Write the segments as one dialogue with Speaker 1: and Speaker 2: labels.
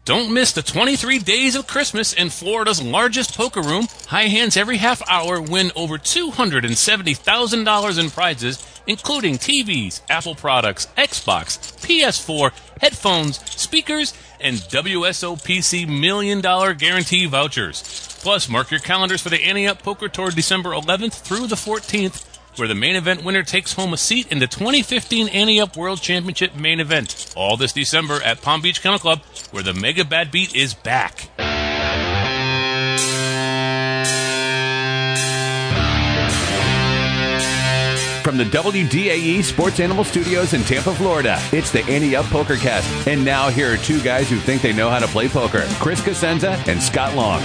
Speaker 1: Don't miss the 23 days of Christmas in Florida's largest poker room. High hands every half hour win over $270,000 in prizes, including TVs, Apple products, Xbox, PS4, headphones, speakers, and WSOPC $1 million guarantee vouchers. Plus, mark your calendars for the Ante Up Poker Tour December 11th through the 14th, where the main event winner takes home a seat in the 2015 Ante Up World Championship main event. All this December at Palm Beach Kennel Club, where the Mega Bad Beat is back.
Speaker 2: From the WDAE Sports Animal Studios in Tampa, Florida, it's the Ante Up PokerCast. And now here are two guys who think they know how to play poker, Chris Cosenza and Scott Long.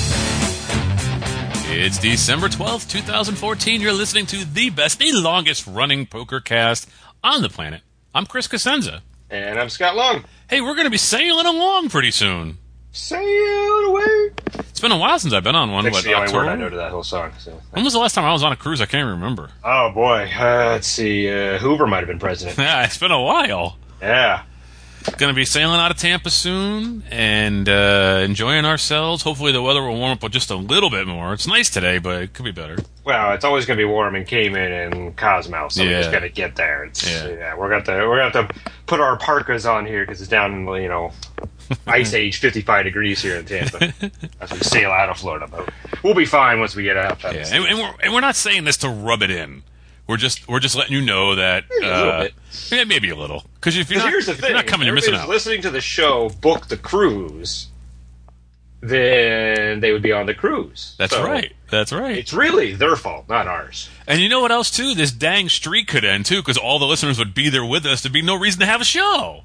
Speaker 1: It's December 12th, 2014. You're listening to the best, the longest-running poker cast on the planet. I'm Chris Cosenza.
Speaker 3: And I'm Scott Long.
Speaker 1: Hey, we're going to be sailing along pretty soon.
Speaker 3: Sail away.
Speaker 1: It's been a while since I've been on one.
Speaker 3: That's the only word I know to that whole song. So.
Speaker 1: When was the last time I was on a cruise? I can't remember.
Speaker 3: Oh, boy. Let's see. Hoover might have been president.
Speaker 1: Yeah, it's been a while.
Speaker 3: Yeah.
Speaker 1: Going to be sailing out of Tampa soon and enjoying ourselves. Hopefully the weather will warm up just a little bit more. It's nice today, but it could be better.
Speaker 3: Well, it's always going to be warm in Cayman and Cozumel, so we just got to get there. We're going to have to put our parkas on here because it's down in, ice age 55 degrees here in Tampa as we sail out of Florida. But we'll be fine once we get out.
Speaker 1: And we're not saying this to rub it in. We're just letting you know that
Speaker 3: maybe a little bit.
Speaker 1: Yeah, maybe a little. Because if you're not coming, you're missing out.
Speaker 3: Listening to the show, book the cruise, then they would be on the cruise.
Speaker 1: That's right.
Speaker 3: It's really their fault, not ours.
Speaker 1: And you know what else too? This dang streak could end too, because all the listeners would be there with us. There'd be no reason to have a show.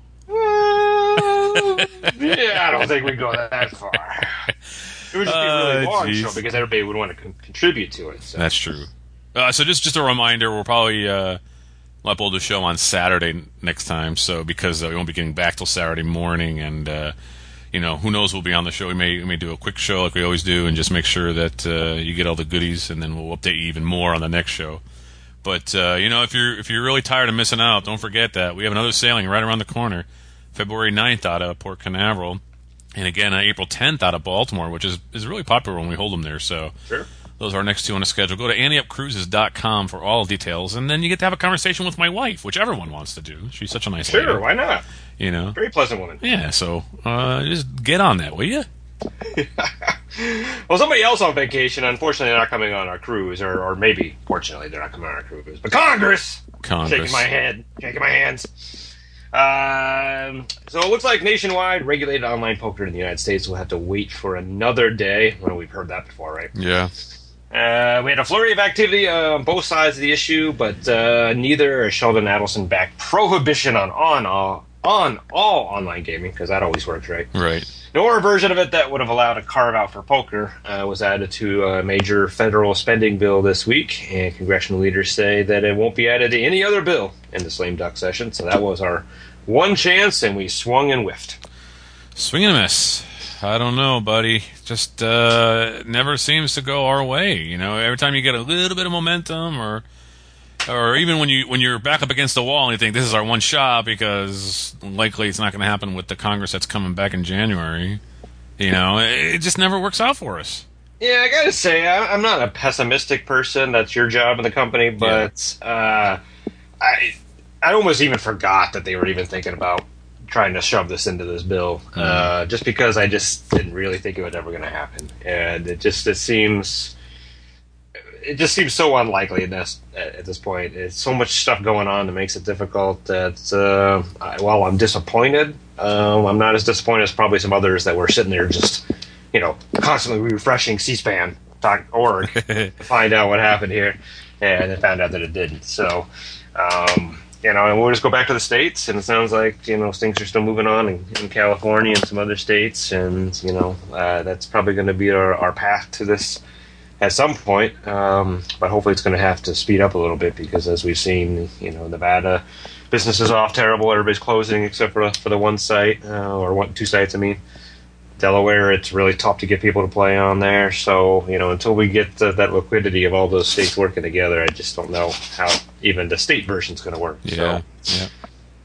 Speaker 3: Yeah, I don't think we'd go that far. It would just be a really long show because everybody would want to contribute to it. So.
Speaker 1: That's true. So just a reminder, we'll probably upload the show on Saturday next time. So because we won't be getting back till Saturday morning, and who knows, we'll be on the show. We may do a quick show like we always do, and just make sure that you get all the goodies, and then we'll update you even more on the next show. But if you're really tired of missing out, don't forget that we have another sailing right around the corner, February 9th out of Port Canaveral, and again April 10th out of Baltimore, which is really popular when we hold them there. So. Sure. Those are our next two on the schedule. Go to AnteUpCruises.com for all details, and then you get to have a conversation with my wife, which everyone wants to do. She's such a nice lady.
Speaker 3: Sure, why not?
Speaker 1: Very
Speaker 3: pleasant woman.
Speaker 1: Yeah, so just get on that, will you?
Speaker 3: Well, somebody else on vacation, unfortunately, they're not coming on our cruise, or maybe, fortunately, they're not coming on our cruise. But Congress! Shaking my hands. So it looks like nationwide regulated online poker in the United States will have to wait for another day. Well, we've heard that before, right?
Speaker 1: Yeah.
Speaker 3: We had a flurry of activity on both sides of the issue, but neither a Sheldon Adelson-backed prohibition on all online gaming, because that always works, right?
Speaker 1: Right.
Speaker 3: Nor a version of it that would have allowed a carve-out for poker was added to a major federal spending bill this week, and congressional leaders say that it won't be added to any other bill in this lame duck session. So that was our one chance, and we swung and whiffed.
Speaker 1: Swing and a miss. I don't know, buddy. Just never seems to go our way. Every time you get a little bit of momentum, or even when you're back up against the wall and you think this is our one shot because likely it's not going to happen with the Congress that's coming back in January, it just never works out for us.
Speaker 3: Yeah, I gotta say, I'm not a pessimistic person. That's your job in the company, but I almost even forgot that they were even thinking about trying to shove this into this bill, just because I just didn't really think it was ever going to happen, and it seems so unlikely at this point. It's so much stuff going on that makes it difficult that while I'm disappointed, I'm not as disappointed as probably some others that were sitting there just, constantly refreshing cspan.org to find out what happened here, and then found out that it didn't. So, and we'll just go back to the states, and it sounds like, things are still moving on in California and some other states, and, that's probably going to be our path to this at some point, but hopefully it's going to have to speed up a little bit because, as we've seen, Nevada, business is off terrible. Everybody's closing except for the one site, or two sites, I mean. Delaware, it's really tough to get people to play on there. So, until we get that liquidity of all those states working together, I just don't know how even the state version's going to work.
Speaker 1: Yeah.
Speaker 3: So,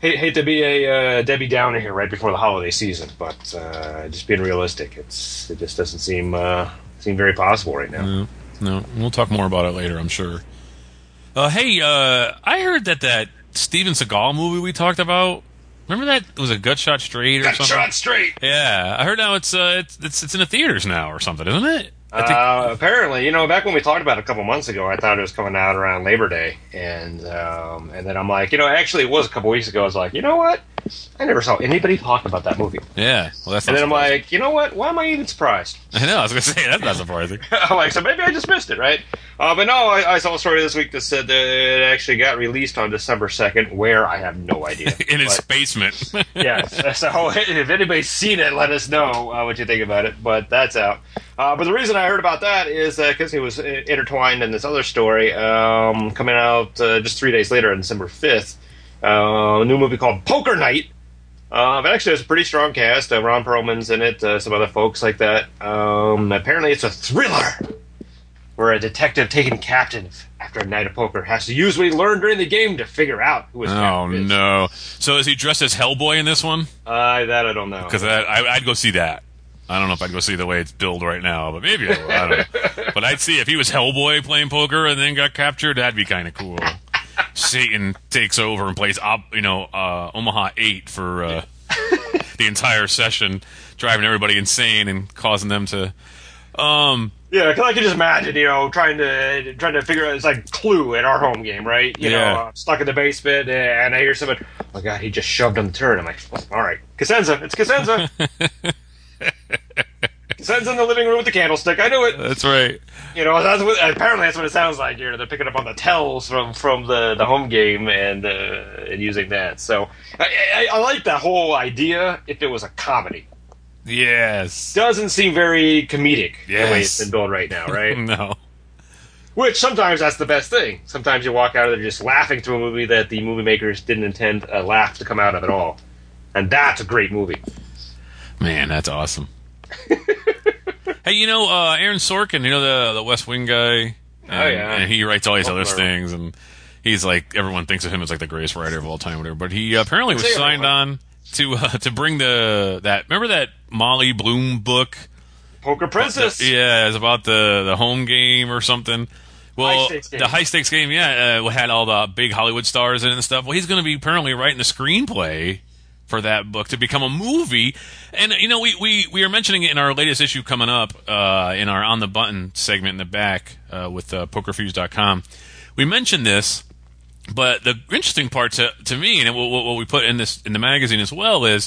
Speaker 3: hate to be a Debbie Downer here right before the holiday season, but just being realistic, it just doesn't seem very possible right now.
Speaker 1: No, we'll talk more about it later, I'm sure. Hey, I heard that Steven Seagal movie we talked about. Remember that was a Gut Shot Straight or something?
Speaker 3: Gut Shot Straight.
Speaker 1: Yeah, I heard now it's in the theaters now or something, isn't it?
Speaker 3: Apparently, back when we talked about it a couple months ago, I thought it was coming out around Labor Day, and then I'm like, actually, it was a couple weeks ago. I was like, you know what? I never saw anybody talk about that movie.
Speaker 1: Yeah, well, that's.
Speaker 3: And then I'm like, you know what? Why am I even surprised?
Speaker 1: I know. I was gonna say that's not surprising.
Speaker 3: I'm like, so maybe I just missed it, right? But no, I saw a story this week that said that it actually got released on December 2nd. Where I have no idea.
Speaker 1: In his basement.
Speaker 3: Yes. So if anybody's seen it, let us know what you think about it. But that's out. But the reason I heard about that is because it was intertwined in this other story coming out just 3 days later on December 5th. A new movie called Poker Night. But actually, there's a pretty strong cast. Ron Perlman's in it, some other folks like that. Apparently, it's a thriller where a detective taken captive after a night of poker has to use what he learned during the game to figure out who his captive is.
Speaker 1: No. So is he dressed as Hellboy in this one?
Speaker 3: That I don't know.
Speaker 1: Because I'd go see that. I don't know if I'd go see the way it's billed right now, but maybe I will. I don't know. But I'd see if he was Hellboy playing poker and then got captured, that'd be kind of cool. Satan takes over and plays Omaha 8 for the entire session, driving everybody insane and causing them to...
Speaker 3: Yeah, because I can just imagine, trying to figure out, it's like Clue at our home game, right? You know, stuck in the basement, and I hear someone, oh my God, he just shoved on the turn. I'm like, all right, Cosenza, it's Cosenza. Cosenza in the living room with the candlestick. I knew it.
Speaker 1: That's right.
Speaker 3: Apparently that's what it sounds like here. They're picking up on the tells from the home game and using that. So I like that whole idea if it was a comedy.
Speaker 1: Yes.
Speaker 3: Doesn't seem very comedic the way
Speaker 1: Yes.
Speaker 3: it's been built right now, right?
Speaker 1: No.
Speaker 3: Which sometimes that's the best thing. Sometimes you walk out of there just laughing through a movie that the movie makers didn't intend a laugh to come out of at all. And that's a great movie.
Speaker 1: Man, that's awesome. Hey, Aaron Sorkin, the West Wing guy? And he writes all these other things, and he's like, everyone thinks of him as like the greatest writer of all time, whatever. But he apparently was signed on to bring remember that Molly Bloom book?
Speaker 3: Poker Princess.
Speaker 1: It's about the home game or something. Well,
Speaker 3: the
Speaker 1: high stakes game, had all the big Hollywood stars in it and stuff. Well, he's going to be apparently writing the screenplay for that book to become a movie. And we are mentioning it in our latest issue coming up in our On the Button segment in the back with PokerFuse.com. We mentioned this, but the interesting part to me, and what we put in the magazine as well, is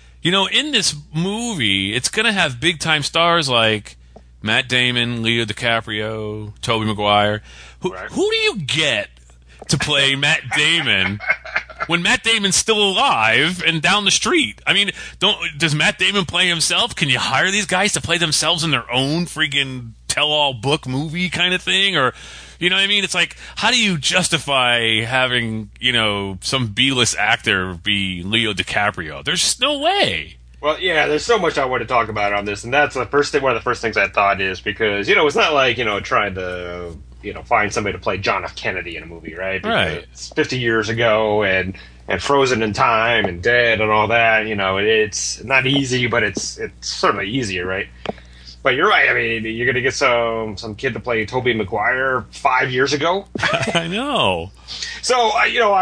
Speaker 1: in this movie it's going to have big time stars like Matt Damon, Leo DiCaprio, Tobey Maguire. Who do you get to play Matt Damon when Matt Damon's still alive and down the street? I mean, does Matt Damon play himself? Can you hire these guys to play themselves in their own freaking tell-all book movie kind of thing? Or, you know what I mean? It's like, how do you justify having, some B-list actor be Leo DiCaprio? There's no way.
Speaker 3: Well, yeah, there's so much I want to talk about on this, and that's one of the first things I thought is because, it's not like, trying to, find somebody to play John F. Kennedy in a movie, right? Because it's 50 years ago and frozen in time and dead and all that, it's not easy, but it's certainly easier, right? But you're right. I mean, you're going to get some kid to play Tobey Maguire 5 years ago.
Speaker 1: I know.
Speaker 3: So, I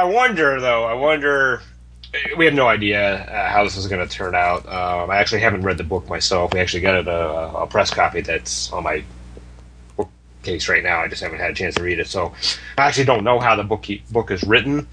Speaker 3: wonder, we have no idea how this is going to turn out. I actually haven't read the book myself. We actually got a press copy that's on my bookcase right now. I just haven't had a chance to read it. So I actually don't know how the book is written.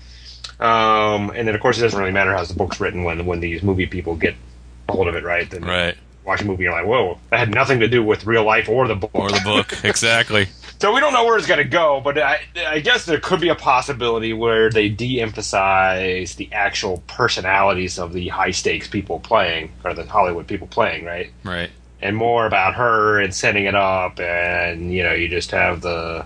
Speaker 3: And then, of course, it doesn't really matter how the book's written when these movie people get a hold of it, right? Then
Speaker 1: right.
Speaker 3: Watch a movie, you're like, whoa, that had nothing to do with real life or the book.
Speaker 1: Exactly.
Speaker 3: So we don't know where it's going to go, but I guess there could be a possibility where they de-emphasize the actual personalities of the high-stakes people playing, or the Hollywood people playing, right?
Speaker 1: Right.
Speaker 3: And more about her and setting it up, and, you just have the,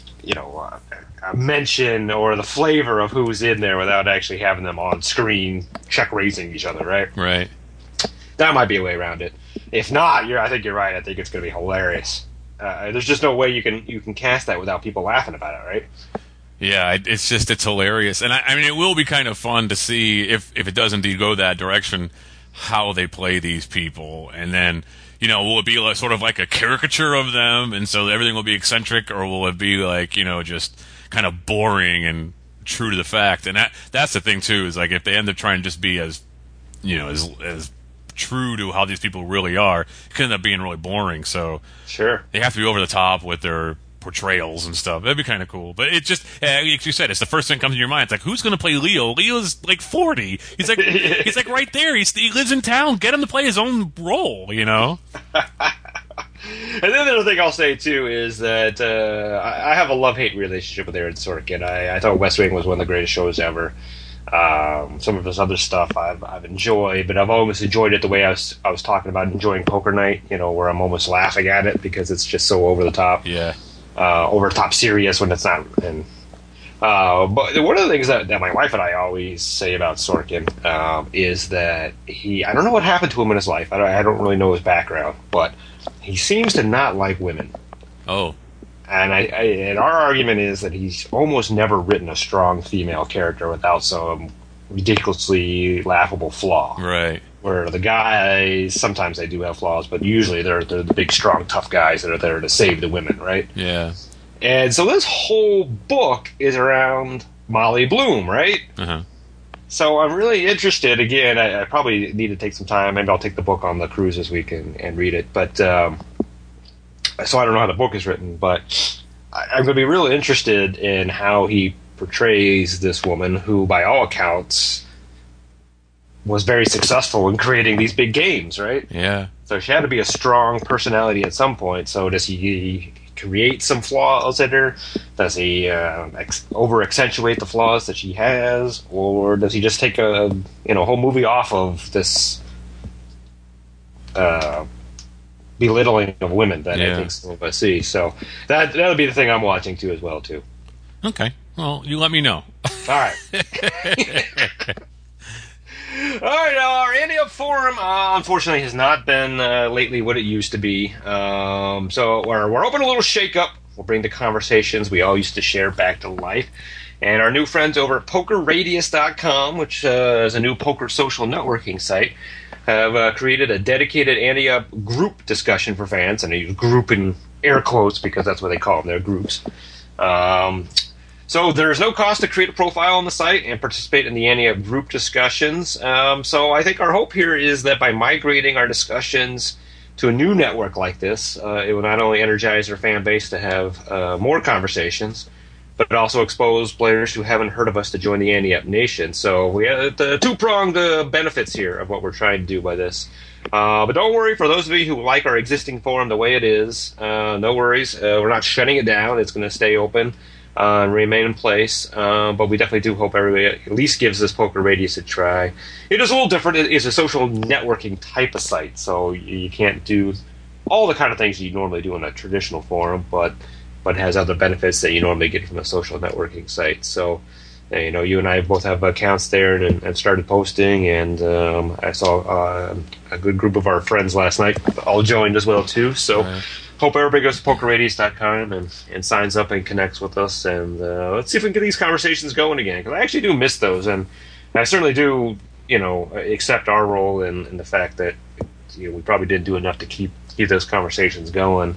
Speaker 3: a mention or the flavor of who's in there without actually having them on screen check-raising each other, right?
Speaker 1: Right.
Speaker 3: That might be a way around it. If not, I think you're right. I think it's going to be hilarious. There's just no way you can cast that without people laughing about it, right?
Speaker 1: Yeah, it's hilarious, and I mean, it will be kind of fun to see if it does indeed go that direction, how they play these people, and then will it be like sort of like a caricature of them, and so everything will be eccentric, or will it be like just kind of boring and true to the fact? And that's the thing too, is like if they end up trying to just be as as true to how these people really are, it could end up being really boring. So
Speaker 3: sure,
Speaker 1: they have to be over the top with their portrayals and stuff. That'd be kind of cool. But it just, like you said, it's the first thing that comes to your mind. It's like, who's going to play Leo? Leo's like 40. He's like right there. He lives in town. Get him to play his own role. And then the
Speaker 3: other thing I'll say too is that I have a love-hate relationship with Aaron Sorkin. I thought West Wing was one of the greatest shows ever. Some of his other stuff I've enjoyed, but I've always enjoyed it the way I was talking about enjoying Poker Night. Where I'm almost laughing at it because it's just so over the top.
Speaker 1: Yeah.
Speaker 3: Over top serious when it's not. And but one of the things that my wife and I always say about Sorkin is that I don't know what happened to him in his life. I don't really know his background, but he seems to not like women.
Speaker 1: Oh.
Speaker 3: And and our argument is that he's almost never written a strong female character without some ridiculously laughable flaw.
Speaker 1: Right.
Speaker 3: Where the guys, sometimes they do have flaws, but usually they're the big, strong, tough guys that are there to save the women, right?
Speaker 1: Yeah.
Speaker 3: And so this whole book is around Molly Bloom, right?
Speaker 1: Uh-huh.
Speaker 3: So I'm really interested. Again, I probably need to take some time. Maybe I'll take the book on the cruise this week and read it. But so I don't know how the book is written, but I'm going to be really interested in how he portrays this woman who, by all accounts, was very successful in creating these big games, right?
Speaker 1: Yeah.
Speaker 3: So she had to be a strong personality at some point. So does he create some flaws in her? Does he over-accentuate the flaws that she has? Or does he just take a whole movie off of this belittling of women that I think some of us see? So that'll be the thing I'm watching too as well, too.
Speaker 1: Okay. Well, you let me know.
Speaker 3: All right. All right, our Andy Up Forum, unfortunately, has not been lately what it used to be. So we're hoping a little shake-up. We'll bring the conversations we all used to share back to life. And our new friends over at PokerRadius.com, which is a new poker social networking site, have created a dedicated Andy Up group discussion for fans. And I use group in air quotes because that's what they call them. They're groups. So there's no cost to create a profile on the site and participate in the Andy Up group discussions. So I think our hope here is that by migrating our discussions to a new network like this, it will not only energize our fan base to have more conversations, but also expose players who haven't heard of us to join the Andy Up Nation. So we have the two-pronged benefits here of what we're trying to do by this. But don't worry, for those of you who like our existing forum the way it is, no worries. We're not shutting it down. It's going to stay open. And remain in place, but we definitely do hope everybody at least gives this Poker Radius a try. It is a little different. It is a social networking type of site, so you can't do all the kind of things you normally do in a traditional forum, but has other benefits that you normally get from a social networking site. So, you and I both have accounts there and started posting, and I saw a good group of our friends last night all joined as well, too, so... Right. Hope everybody goes to PokerRadius.com and signs up and connects with us. And let's see if we can get these conversations going again. Because I actually do miss those. And I certainly do, accept our role in the fact that we probably didn't do enough to keep those conversations going.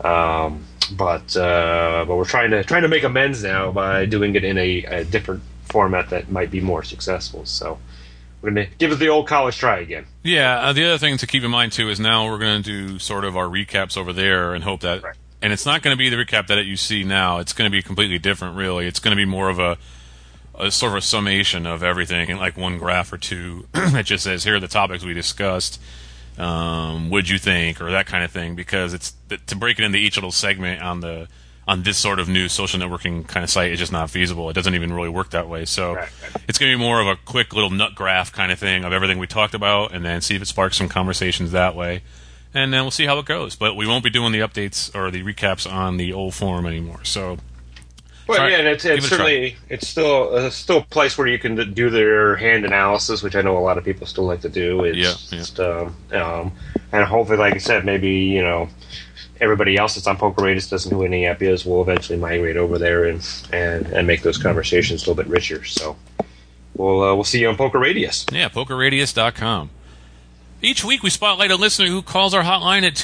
Speaker 3: But we're trying to make amends now by doing it in a different format that might be more successful. So we're going to give it the old college try again.
Speaker 1: Yeah, the other thing to keep in mind, too, is now we're going to do sort of our recaps over there and hope that... Right. And it's not going to be the recap that you see now. It's going to be completely different, really. It's going to be more of a sort of a summation of everything in like one graph or two that just says, here are the topics we discussed. What'd you think? Or that kind of thing. Because it's to break it into each little segment on this sort of new social networking kind of site is just not feasible. It doesn't even really work that way. So It's going to be more of a quick little nut graph kind of thing of everything we talked about, and then see if it sparks some conversations that way. And then we'll see how it goes. But we won't be doing the updates or the recaps on the old forum anymore. So,
Speaker 3: well, yeah, and it's certainly still a place where you can do their hand analysis, which I know a lot of people still like to do. It's just, and hopefully, like I said, maybe everybody else that's on Poker Radius doesn't do any EPIAs will eventually migrate over there and make those conversations a little bit richer. So we'll see you on Poker Radius.
Speaker 1: Yeah, PokerRadius.com. Each week we spotlight a listener who calls our hotline at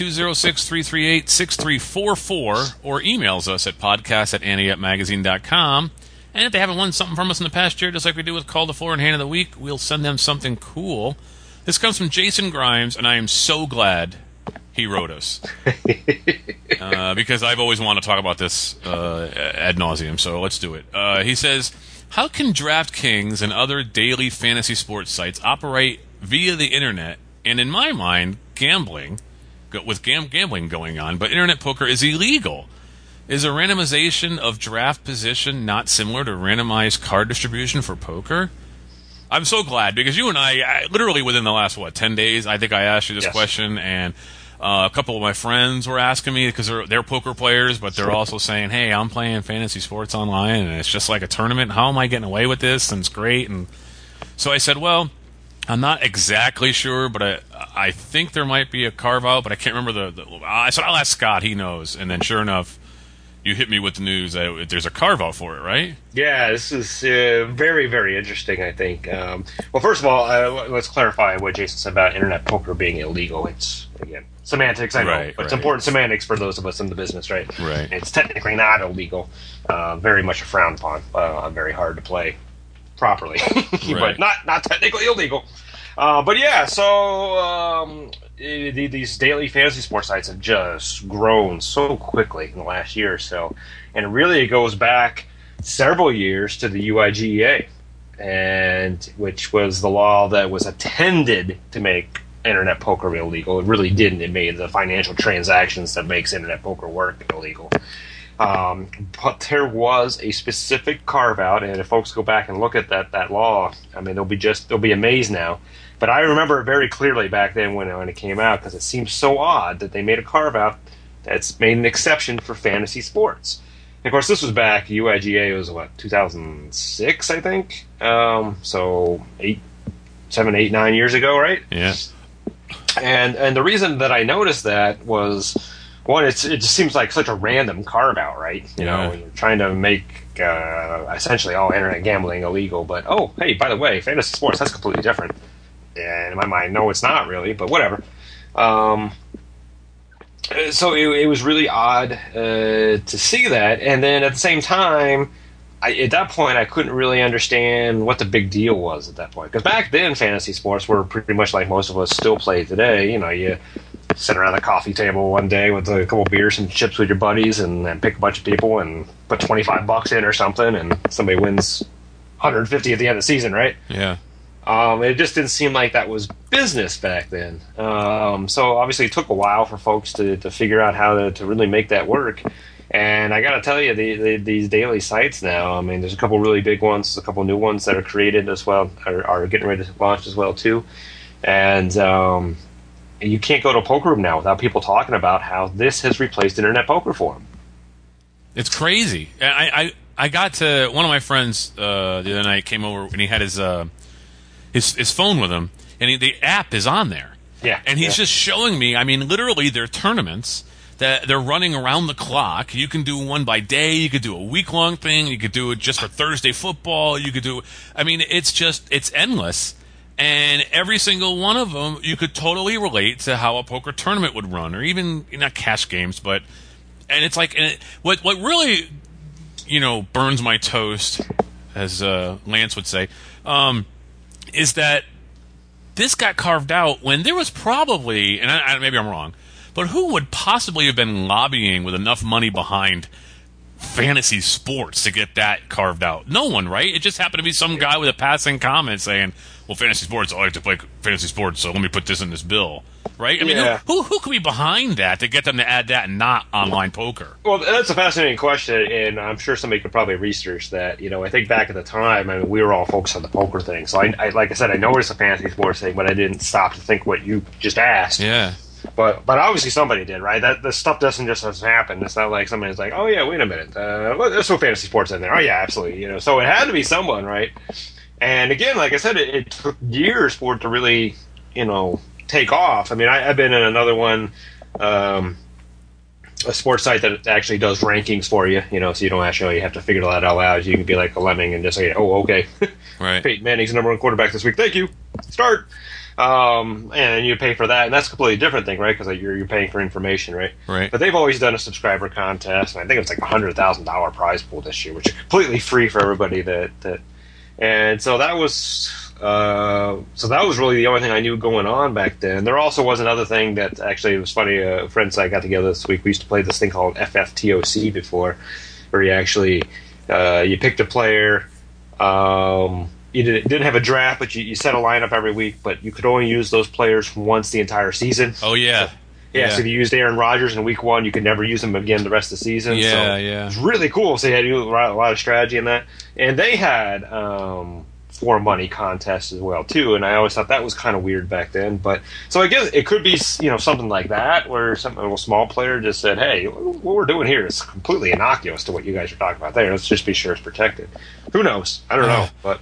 Speaker 1: 206-338-6344 or emails us at podcast@anteupmagazine.com. And if they haven't won something from us in the past year, just like we do with Call the Floor and Hand of the Week, we'll send them something cool. This comes from Jason Grimes, and I am so glad he wrote us. Because I've always wanted to talk about this ad nauseum, so let's do it. He says, how can DraftKings and other daily fantasy sports sites operate via the internet? And in my mind, gambling going on, but internet poker is illegal. Is a randomization of draft position not similar to randomized card distribution for poker? I'm so glad, because you and I literally within the last, 10 days, I think I asked you this question, and a couple of my friends were asking me, because they're poker players, but they're also saying, hey, I'm playing fantasy sports online, and it's just like a tournament. How am I getting away with this? And it's great. And so I said, well, I'm not exactly sure, but I think there might be a carve-out, but I can't remember I said, I'll ask Scott, he knows. And then sure enough, you hit me with the news that there's a carve-out for it, right?
Speaker 3: Yeah, this is very, very interesting, I think. Well, first of all, let's clarify what Jason said about internet poker being illegal. It's, again, semantics, I know,
Speaker 1: right,
Speaker 3: but it's important semantics for those of us in the business, right?
Speaker 1: Right.
Speaker 3: It's technically not illegal. Very much frowned upon. Very hard to play properly,
Speaker 1: right.
Speaker 3: but not technically illegal. But yeah, so these daily fantasy sports sites have just grown so quickly in the last year or so, and really it goes back several years to the UIGEA, and which was the law that was intended to make internet poker illegal. It really didn't. It made the financial transactions that makes internet poker work illegal. But there was a specific carve out, and if folks go back and look at that law, I mean, they'll be amazed now. But I remember it very clearly back then when it came out, because it seems so odd that they made a carve out that's made an exception for fantasy sports. And of course, this was back, UIGA was 2006, I think. So 7, 8, 9 years ago, right?
Speaker 1: Yeah.
Speaker 3: And the reason that I noticed that was, one, it just seems like such a random carve out, right? You know, you're trying to make essentially all internet gambling illegal, but oh, hey, by the way, fantasy sports, that's completely different. And in my mind, no, it's not really, but whatever. So it was really odd to see that, and then at the same time, at that point, I couldn't really understand what the big deal was at that point. Because back then, fantasy sports were pretty much like most of us still play today. You know, you sit around the coffee table one day with a couple beers and chips with your buddies, and then pick a bunch of people and put $25 in or something, and somebody wins 150 at the end of the season, right?
Speaker 1: Yeah.
Speaker 3: It just didn't seem like that was business back then. So obviously it took a while for folks to figure out how to really make that work. And I got to tell you, these daily sites now, I mean, there's a couple really big ones, a couple new ones that are created as well, are getting ready to launch as well, too. And you can't go to a poker room now without people talking about how this has replaced internet poker for them.
Speaker 1: It's crazy. I got to, one of my friends the other night came over and he had his phone with him, and the app is on there.
Speaker 3: Yeah.
Speaker 1: And he's just showing me, I mean, literally they're tournaments that they're running around the clock. You can do one by day, you could do a week-long thing, you could do it just for Thursday football, you could do, I mean, it's endless. And every single one of them, you could totally relate to how a poker tournament would run, or even, not cash games, but, and it's like, what really, burns my toast, as Lance would say, is that this got carved out when there was probably, and maybe I'm wrong, but who would possibly have been lobbying with enough money behind fantasy sports to get that carved out? No one, right? It just happened to be some guy with a passing comment saying, well, fantasy sports, I like to play fantasy sports, so let me put this in this bill. Right? I mean, who could be behind that to get them to add that and not online poker?
Speaker 3: Well, that's a fascinating question, and I'm sure somebody could probably research that. I think back at the time, I mean, we were all focused on the poker thing. So, I like I said, I know it's a fantasy sports thing, but I didn't stop to think what you just asked.
Speaker 1: Yeah.
Speaker 3: But obviously somebody did, right? That the stuff doesn't just happen. It's not like somebody's like, oh, yeah, wait a minute. There's some fantasy sports in there. Oh, yeah, absolutely. So it had to be someone, right? And again, like I said, it took years for it to really, take off. I mean, I've been in another one, a sports site that actually does rankings for you, so you don't actually have to figure that out loud. You can be like a lemming and just say, oh, okay.
Speaker 1: Right.
Speaker 3: Peyton Manning's the number one quarterback this week. Thank you. Start. And you pay for that, and that's a completely different thing, right? Because you're paying for information, right?
Speaker 1: Right.
Speaker 3: But they've always done a subscriber contest, and I think it's like $100,000 prize pool this year, which is completely free for everybody. And so that was really the only thing I knew going on back then. There also was another thing that actually it was funny. Friends and I got together this week. We used to play this thing called FFTOC before, where you actually you picked a player. You didn't have a draft, but you set a lineup every week, but you could only use those players once the entire season.
Speaker 1: Oh, yeah.
Speaker 3: So if you used Aaron Rodgers in week 1, you could never use him again the rest of the season.
Speaker 1: Yeah,
Speaker 3: It was really cool. So you had to do a lot of strategy in that. And they had for money contests as well, too, and I always thought that was kind of weird back then. But so I guess it could be something like that, where a little small player just said, hey, what we're doing here is completely innocuous to what you guys are talking about there. Let's just be sure it's protected. Who knows? I don't know, but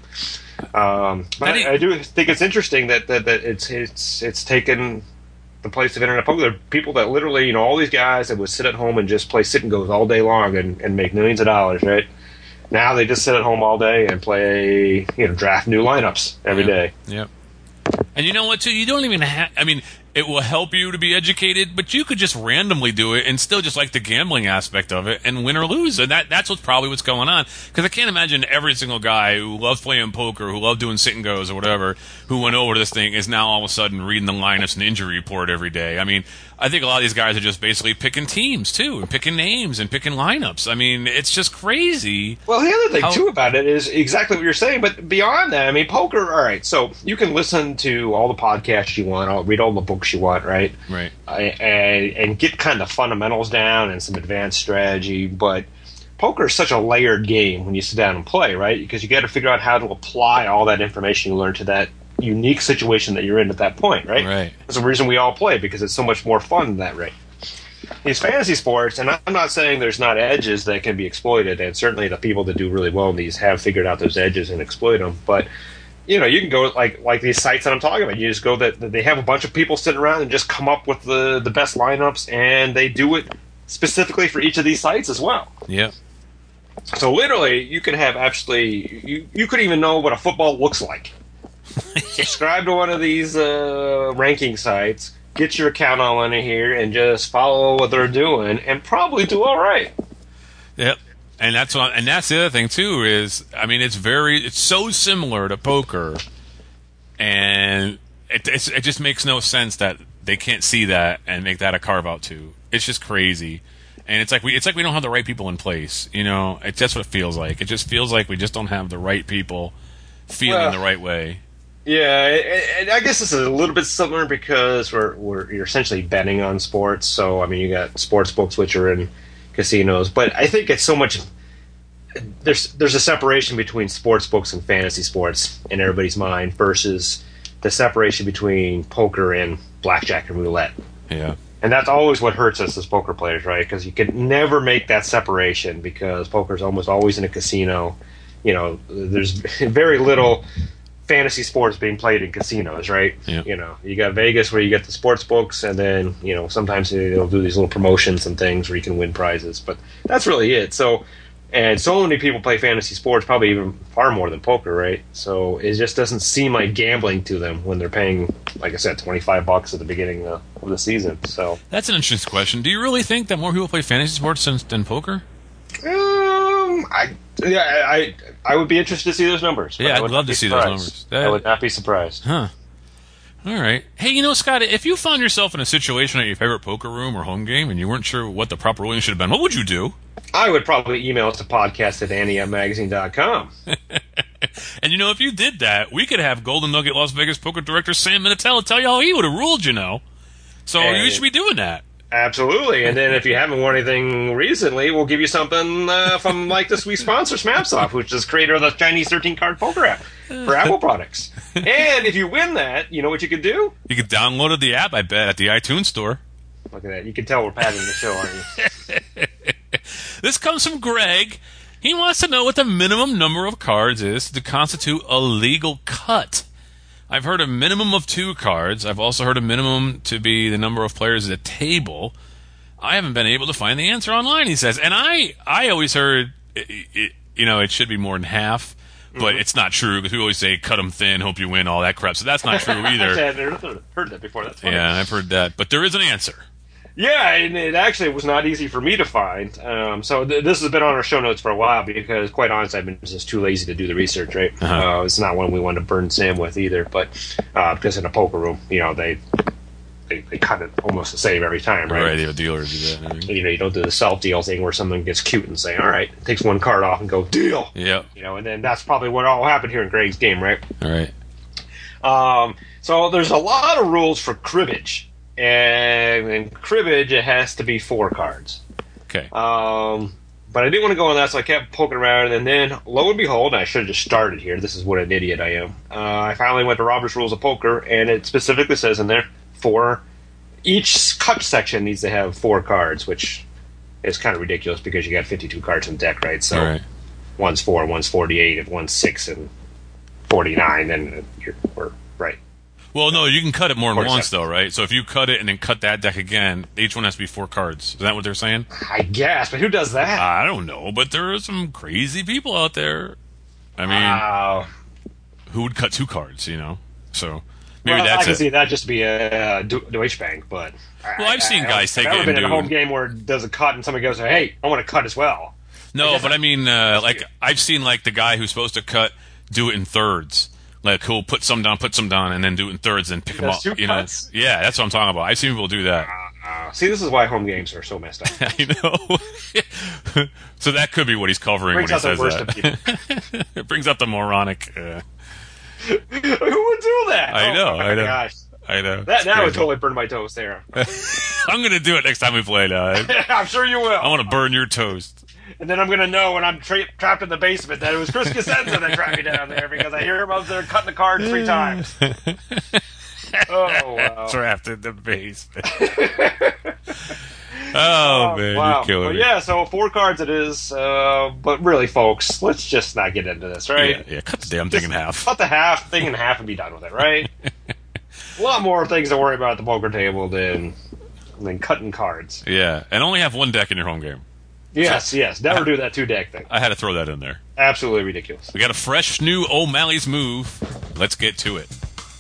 Speaker 3: I do think it's interesting that it's taken the place of internet poker. There are people that literally, all these guys that would sit at home and just play sit and goes all day long and make millions of dollars, right? Now they just sit at home all day and play, draft new lineups every day.
Speaker 1: Yep. And you know what, too? You don't even have... I mean, it will help you to be educated, but you could just randomly do it and still just like the gambling aspect of it and win or lose. And that's what's going on. Because I can't imagine every single guy who loves playing poker, who loved doing sit and goes or whatever, who went over to this thing is now all of a sudden reading the lineups and injury report every day. I mean, I think a lot of these guys are just basically picking teams, too, and picking names and picking lineups. I mean, it's just crazy.
Speaker 3: Well, the other thing, too, about it is exactly what you're saying, but beyond that, I mean, poker, all right, so you can listen to all the podcasts you want, read all the books you want, right?
Speaker 1: Right.
Speaker 3: And get kind of fundamentals down and some advanced strategy, but poker is such a layered game when you sit down and play, right? Because you got to figure out how to apply all that information you learn to that unique situation that you're in at that point, right?
Speaker 1: Right.
Speaker 3: That's the reason we all play, because it's so much more fun that way. These fantasy sports, and I'm not saying there's not edges that can be exploited, and certainly the people that do really well in these have figured out those edges and exploit them, but you can go like these sites that I'm talking about. You just go that they have a bunch of people sitting around and just come up with the best lineups, and they do it specifically for each of these sites as well.
Speaker 1: Yeah.
Speaker 3: So literally, you can have you could even know what a football looks like. Subscribe to one of these ranking sites, get your account all in here, and just follow what they're doing, and probably do all right.
Speaker 1: Yep. And that's the other thing too is, I mean, it's so similar to poker, and it just makes no sense that they can't see that and make that a carve out too. It's just crazy, and it's like we don't have the right people in place. That's what it feels like. It just feels like we just don't have the right people feeling the right way.
Speaker 3: Yeah, and I guess this is a little bit similar because you're essentially betting on sports. So I mean, you got sports books which are in casinos, but I think it's so much. There's a separation between sports books and fantasy sports in everybody's mind versus the separation between poker and blackjack and roulette.
Speaker 1: Yeah,
Speaker 3: and that's always what hurts us as poker players, right? Because you can never make that separation because poker is almost always in a casino. There's very little fantasy sports being played in casinos, right?
Speaker 1: Yeah.
Speaker 3: You got Vegas where you get the sports books, and then sometimes they'll do these little promotions and things where you can win prizes, but that's really it. So many people play fantasy sports, probably even far more than poker, right? So it just doesn't seem like gambling to them when they're paying, like I said, $25 at the beginning of the season. So
Speaker 1: that's an interesting question. Do you really think that more people play fantasy sports than poker?
Speaker 3: I would be interested to see those numbers.
Speaker 1: Yeah, I'd love to see those numbers.
Speaker 3: I would not be surprised.
Speaker 1: Huh. All right. Hey, Scott, if you found yourself in a situation at your favorite poker room or home game and you weren't sure what the proper ruling should have been, what would you do?
Speaker 3: I would probably email us to podcast@anteupmagazine.com.
Speaker 1: And if you did that, we could have Golden Nugget Las Vegas poker director Sam Minatella tell you how he would have ruled, So you should be doing that.
Speaker 3: Absolutely. And then if you haven't won anything recently, we'll give you something from this week's sponsor, Smapsoft, which is creator of the Chinese 13-card poker app for Apple products. And if you win that, you know what you could do?
Speaker 1: You could download the app, I bet, at the iTunes store.
Speaker 3: Look at that. You can tell we're padding the show, aren't you?
Speaker 1: This comes from Greg. He wants to know what the minimum number of cards is to constitute a legal cut. I've heard a minimum of 2 cards. I've also heard a minimum to be the number of players at a table. I haven't been able to find the answer online, he says. And I always heard, it should be more than half. But it's not true, because we always say, cut them thin, hope you win, all that crap. So that's not true either.
Speaker 3: I've heard that before. That's funny.
Speaker 1: Yeah, I've heard that. But there is an answer.
Speaker 3: Yeah, and it actually was not easy for me to find. So this has been on our show notes for a while, because, quite honestly, I've been just too lazy to do the research, right?
Speaker 1: Uh-huh.
Speaker 3: It's not one we want to burn Sam with either. But because in a poker room, they cut it almost the same every time, right?
Speaker 1: Right, the dealers do that.
Speaker 3: You don't do the self-deal thing where someone gets cute and say, all right, takes one card off and go, deal.
Speaker 1: Yep.
Speaker 3: And then that's probably what all happened here in Greg's game, right?
Speaker 1: All right.
Speaker 3: So there's a lot of rules for cribbage. And in cribbage, it has to be 4 cards.
Speaker 1: Okay.
Speaker 3: But I didn't want to go on that, so I kept poking around. And then, lo and behold, I should have just started here. This is what an idiot I am. I finally went to Robert's Rules of Poker, and it specifically says in there, each cut section needs to have 4 cards, which is kind of ridiculous because you got 52 cards in the deck, right? So
Speaker 1: right.
Speaker 3: One's 4, one's 48. If one's 6 and 49, then we're right.
Speaker 1: Well, no, you can cut it more than
Speaker 3: 47.
Speaker 1: once, though, right? So if you cut it and then cut that deck again, each one has to be 4 cards. Is that what they're saying?
Speaker 3: I guess, but who does that?
Speaker 1: I don't know, but there are some crazy people out there. I mean, who would cut 2 cards, So maybe that's
Speaker 3: I can
Speaker 1: it.
Speaker 3: see that just to be a Deutsche Bank, but
Speaker 1: I've seen guys take it
Speaker 3: I've
Speaker 1: and
Speaker 3: never been in
Speaker 1: do-
Speaker 3: a home game where it does a cut and somebody goes, "Hey, I want to cut as well."
Speaker 1: No, but I mean, I've seen the guy who's supposed to cut do it in thirds. Like he'll put some down, and then do it in thirds, and pick them up.
Speaker 3: 2 cuts?
Speaker 1: Yeah, that's what I'm talking about. I've seen people do that.
Speaker 3: See, this is why home games are so messed up.
Speaker 1: I know. So that could be what he's covering when he says that. It brings up the moronic.
Speaker 3: Who would do that?
Speaker 1: I know.
Speaker 3: Oh, my gosh.
Speaker 1: I know.
Speaker 3: That
Speaker 1: It's
Speaker 3: would
Speaker 1: crazy.
Speaker 3: totally burn my toast there.
Speaker 1: I'm going to do it next time we play now.
Speaker 3: I'm sure you will.
Speaker 1: I want to burn your toast.
Speaker 3: And then I'm going to know when I'm trapped in the basement that it was Chris Cosenza that trapped me down there because I hear him out there cutting the card 3 times. Oh, wow.
Speaker 1: Trapped in the basement. Oh, man,
Speaker 3: wow.
Speaker 1: you're killing
Speaker 3: But
Speaker 1: me.
Speaker 3: yeah, so 4 cards it is. But really, folks, let's just not get into this, right?
Speaker 1: Yeah, cut the damn thing in half.
Speaker 3: Cut the thing in half and be done with it, right? A lot more things to worry about at the poker table than cutting cards.
Speaker 1: Yeah, and only have 1 deck in your home game.
Speaker 3: Yes. Never do that 2-deck thing.
Speaker 1: I had to throw that in there.
Speaker 3: Absolutely ridiculous.
Speaker 1: We got a fresh new O'Malley's move. Let's get to it.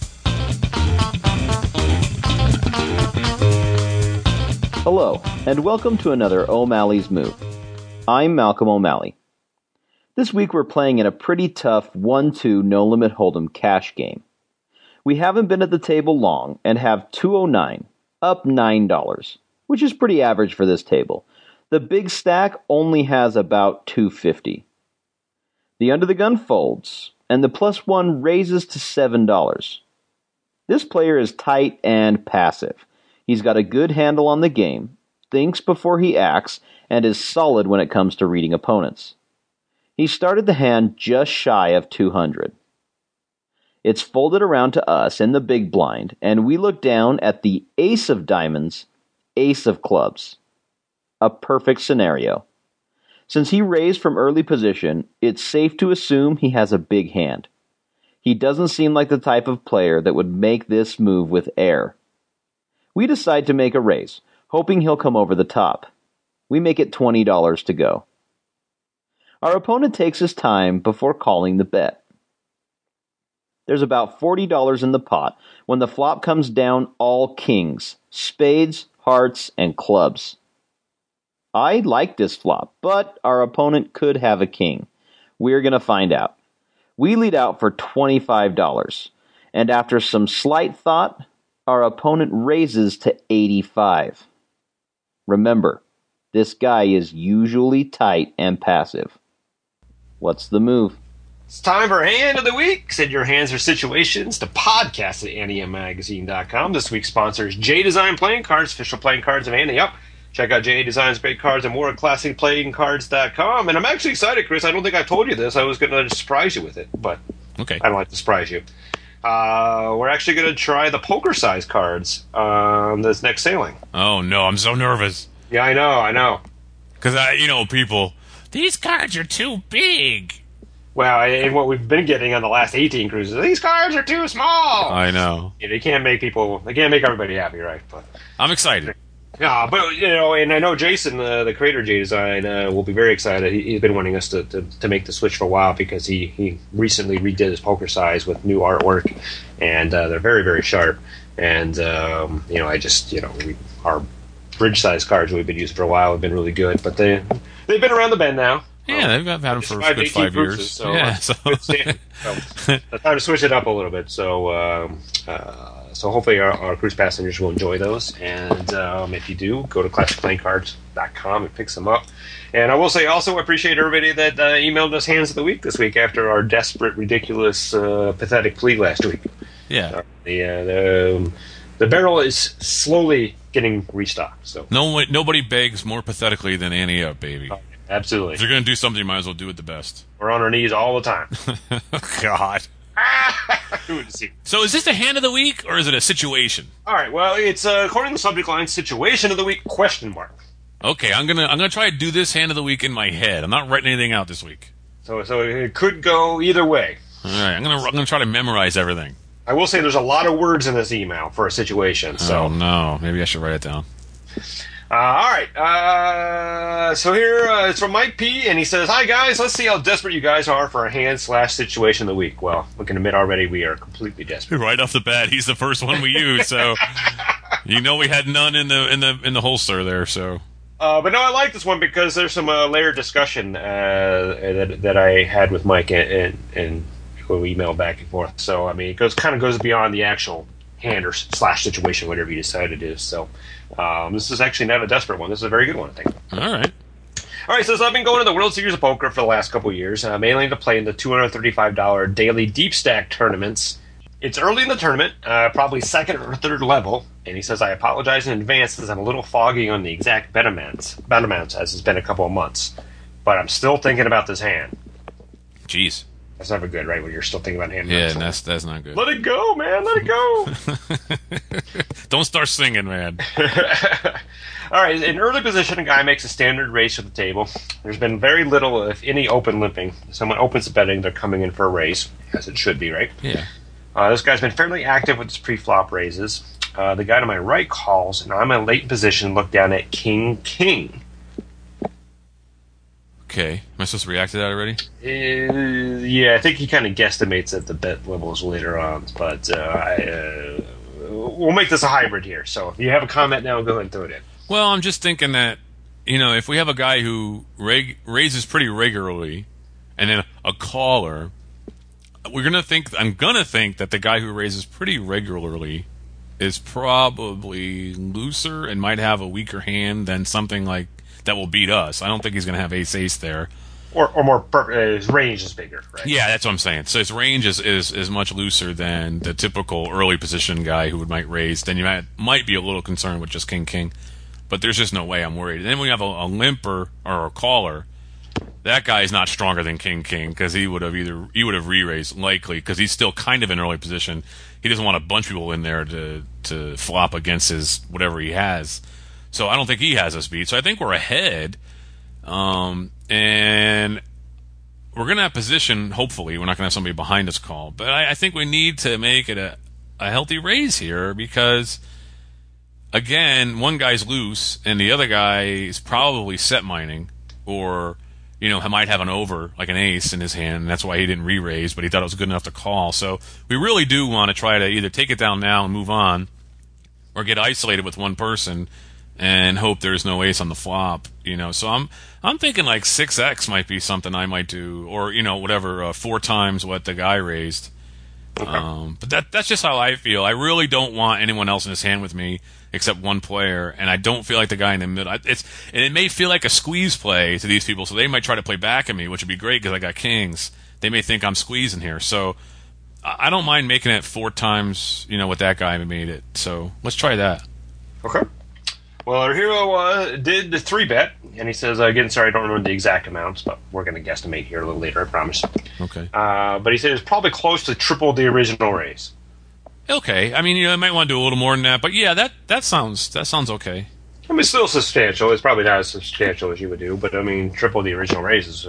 Speaker 4: Hello, and welcome to another O'Malley's Move. I'm Malcolm O'Malley. This week we're playing in a pretty tough 1-2 no-limit hold'em cash game. We haven't been at the table long and have 209, up $9, which is pretty average for this table. The big stack only has about 250. The under the gun folds, and the +1 raises to $7. This player is tight and passive. He's got a good handle on the game, thinks before he acts, and is solid when it comes to reading opponents. He started the hand just shy of 200. It's folded around to us in the big blind, and we look down at the ace of diamonds, ace of clubs. A perfect scenario. Since he raised from early position, it's safe to assume he has a big hand. He doesn't seem like the type of player that would make this move with air. We decide to make a raise, hoping he'll come over the top. We make it $20 to go. Our opponent takes his time before calling the bet. There's about $40 in the pot when the flop comes down all kings, spades, hearts, and clubs. I like this flop, but our opponent could have a king. We're going to find out. We lead out for $25, and after some slight thought, our opponent raises to 85. Remember, this guy is usually tight and passive. What's the move?
Speaker 3: It's time for Hand of the Week. Send your hands or situations to podcast at AnteMagazine.com. This week's sponsor is J Design Playing Cards, official playing cards of Ante. Yep. Check out J Design's great cards and more at ClassicPlayingCards.com. And I'm actually excited, Chris. I don't think I told you this. I was going to surprise you with it, but
Speaker 1: Okay.
Speaker 3: I don't like to surprise you. We're actually going to try the poker size cards on this next sailing.
Speaker 1: Oh, no, I'm so nervous.
Speaker 3: Yeah, I know.
Speaker 1: Because, people, these cards are too big.
Speaker 3: Well, and what we've been getting on the last 18 cruises, these cards are too small.
Speaker 1: I know.
Speaker 3: They can't make everybody happy, right? But
Speaker 1: I'm excited.
Speaker 3: yeah, but and I know Jason, the creator of J Design, will be very excited. He's been wanting us to make the switch for a while because he recently redid his poker size with new artwork, and they're very, very sharp. And our bridge size cards we've been using for a while have been really good, but they've been around the bend now.
Speaker 1: Yeah, they've had them for a good 5 years.
Speaker 3: So,
Speaker 1: yeah,
Speaker 3: so it's time to switch it up a little bit. So hopefully our cruise passengers will enjoy those. And if you do, go to ClassicPlayingCards.com and pick some up. And I will say also appreciate everybody that emailed us Hands of the Week this week after our desperate, ridiculous, pathetic plea last week.
Speaker 1: Yeah.
Speaker 3: The barrel is slowly getting restocked. So
Speaker 1: nobody begs more pathetically than Annie Up, baby.
Speaker 3: Absolutely.
Speaker 1: If you're going to do something, you might as well do it the best.
Speaker 3: We're on our knees all the time.
Speaker 1: God. So is this the hand of the week, or is it a situation?
Speaker 3: All right. Well, it's according to the subject line, situation of the week, ?
Speaker 1: Okay, I'm gonna try to do this hand of the week in my head. I'm not writing anything out this week.
Speaker 3: So it could go either way.
Speaker 1: All right, I'm gonna try to memorize everything.
Speaker 3: I will say there's a lot of words in this email for a situation. So.
Speaker 1: Oh no, maybe I should write it down.
Speaker 3: All right. So here it's from Mike P. And he says, "Hi guys, let's see how desperate you guys are for a hand/situation of the week." Well, we can admit already we are completely desperate.
Speaker 1: Right off the bat, he's the first one we used, so we had none in the holster there. So,
Speaker 3: but no, I like this one because there's some layered discussion that I had with Mike and we emailed back and forth. So I mean, it kind of goes beyond the actual hand or /situation, whatever you decide it is. So. This is actually not a desperate one. This is a very good one, I think.
Speaker 1: All right.
Speaker 3: So I've been going to the World Series of Poker for the last couple of years, mainly to play in the $235 daily deep stack tournaments. It's early in the tournament, probably second or third level, and he says, "I apologize in advance as I'm a little foggy on the exact bet amounts as it's been a couple of months, but I'm still thinking about this hand."
Speaker 1: Jeez.
Speaker 3: That's never good, right, when you're still thinking about hand.
Speaker 1: Yeah, that's not good.
Speaker 3: Let it go, man. Let it go.
Speaker 1: Don't start singing, man.
Speaker 3: All right, in early position, a guy makes a standard raise for the table. There's been very little, if any, open limping. Someone opens the betting, they're coming in for a raise, as it should be, right?
Speaker 1: Yeah.
Speaker 3: This guy's been fairly active with his pre-flop raises. The guy to my right calls, and I'm in a late position, look down at King.
Speaker 1: Okay. Am I supposed to react to that already?
Speaker 3: Yeah, I think he kind of guesstimates at the bet levels later on, but we'll make this a hybrid here. So if you have a comment now, go ahead and throw it in.
Speaker 1: Well, I'm just thinking that, if we have a guy who raises pretty regularly and then a caller, I'm going to think that the guy who raises pretty regularly is probably looser and might have a weaker hand than something like that will beat us. I don't think he's going to have ace there.
Speaker 3: Or more, his range is bigger, right?
Speaker 1: Yeah, that's what I'm saying. So his range is much looser than the typical early position guy who might raise. Then you might be a little concerned with just king. But there's just no way I'm worried. And then when you have a limper or a caller, that guy is not stronger than king because he would have re-raised likely because he's still kind of in early position. He doesn't want a bunch of people in there to flop against his whatever he has. So I don't think he has us beat. So I think we're ahead. And we're going to have position, hopefully. We're not going to have somebody behind us call. But I think we need to make it a healthy raise here because, again, one guy's loose and the other guy is probably set mining or, he might have an over, like an ace in his hand. And that's why he didn't re-raise, but he thought it was good enough to call. So we really do want to try to either take it down now and move on or get isolated with one person and hope there's no ace on the flop, So I'm thinking like 6x might be something I might do, or whatever, 4 times what the guy raised.
Speaker 3: Okay.
Speaker 1: But that's just how I feel. I really don't want anyone else in his hand with me except one player, and I don't feel like the guy in the middle. And it may feel like a squeeze play to these people, so they might try to play back at me, which would be great because I got kings. They may think I'm squeezing here, so I don't mind making it 4 times, what that guy made it. So let's try that.
Speaker 3: Okay. Well, our hero did the 3-bet, and he says, again, sorry, I don't remember the exact amounts, but we're going to guesstimate here a little later, I promise.
Speaker 1: Okay.
Speaker 3: But he said it's probably close to triple the original raise.
Speaker 1: Okay. I mean, I might want to do a little more than that, but yeah, that sounds okay.
Speaker 3: I mean, it's still substantial. It's probably not as substantial as you would do, but I mean, triple the original raise is a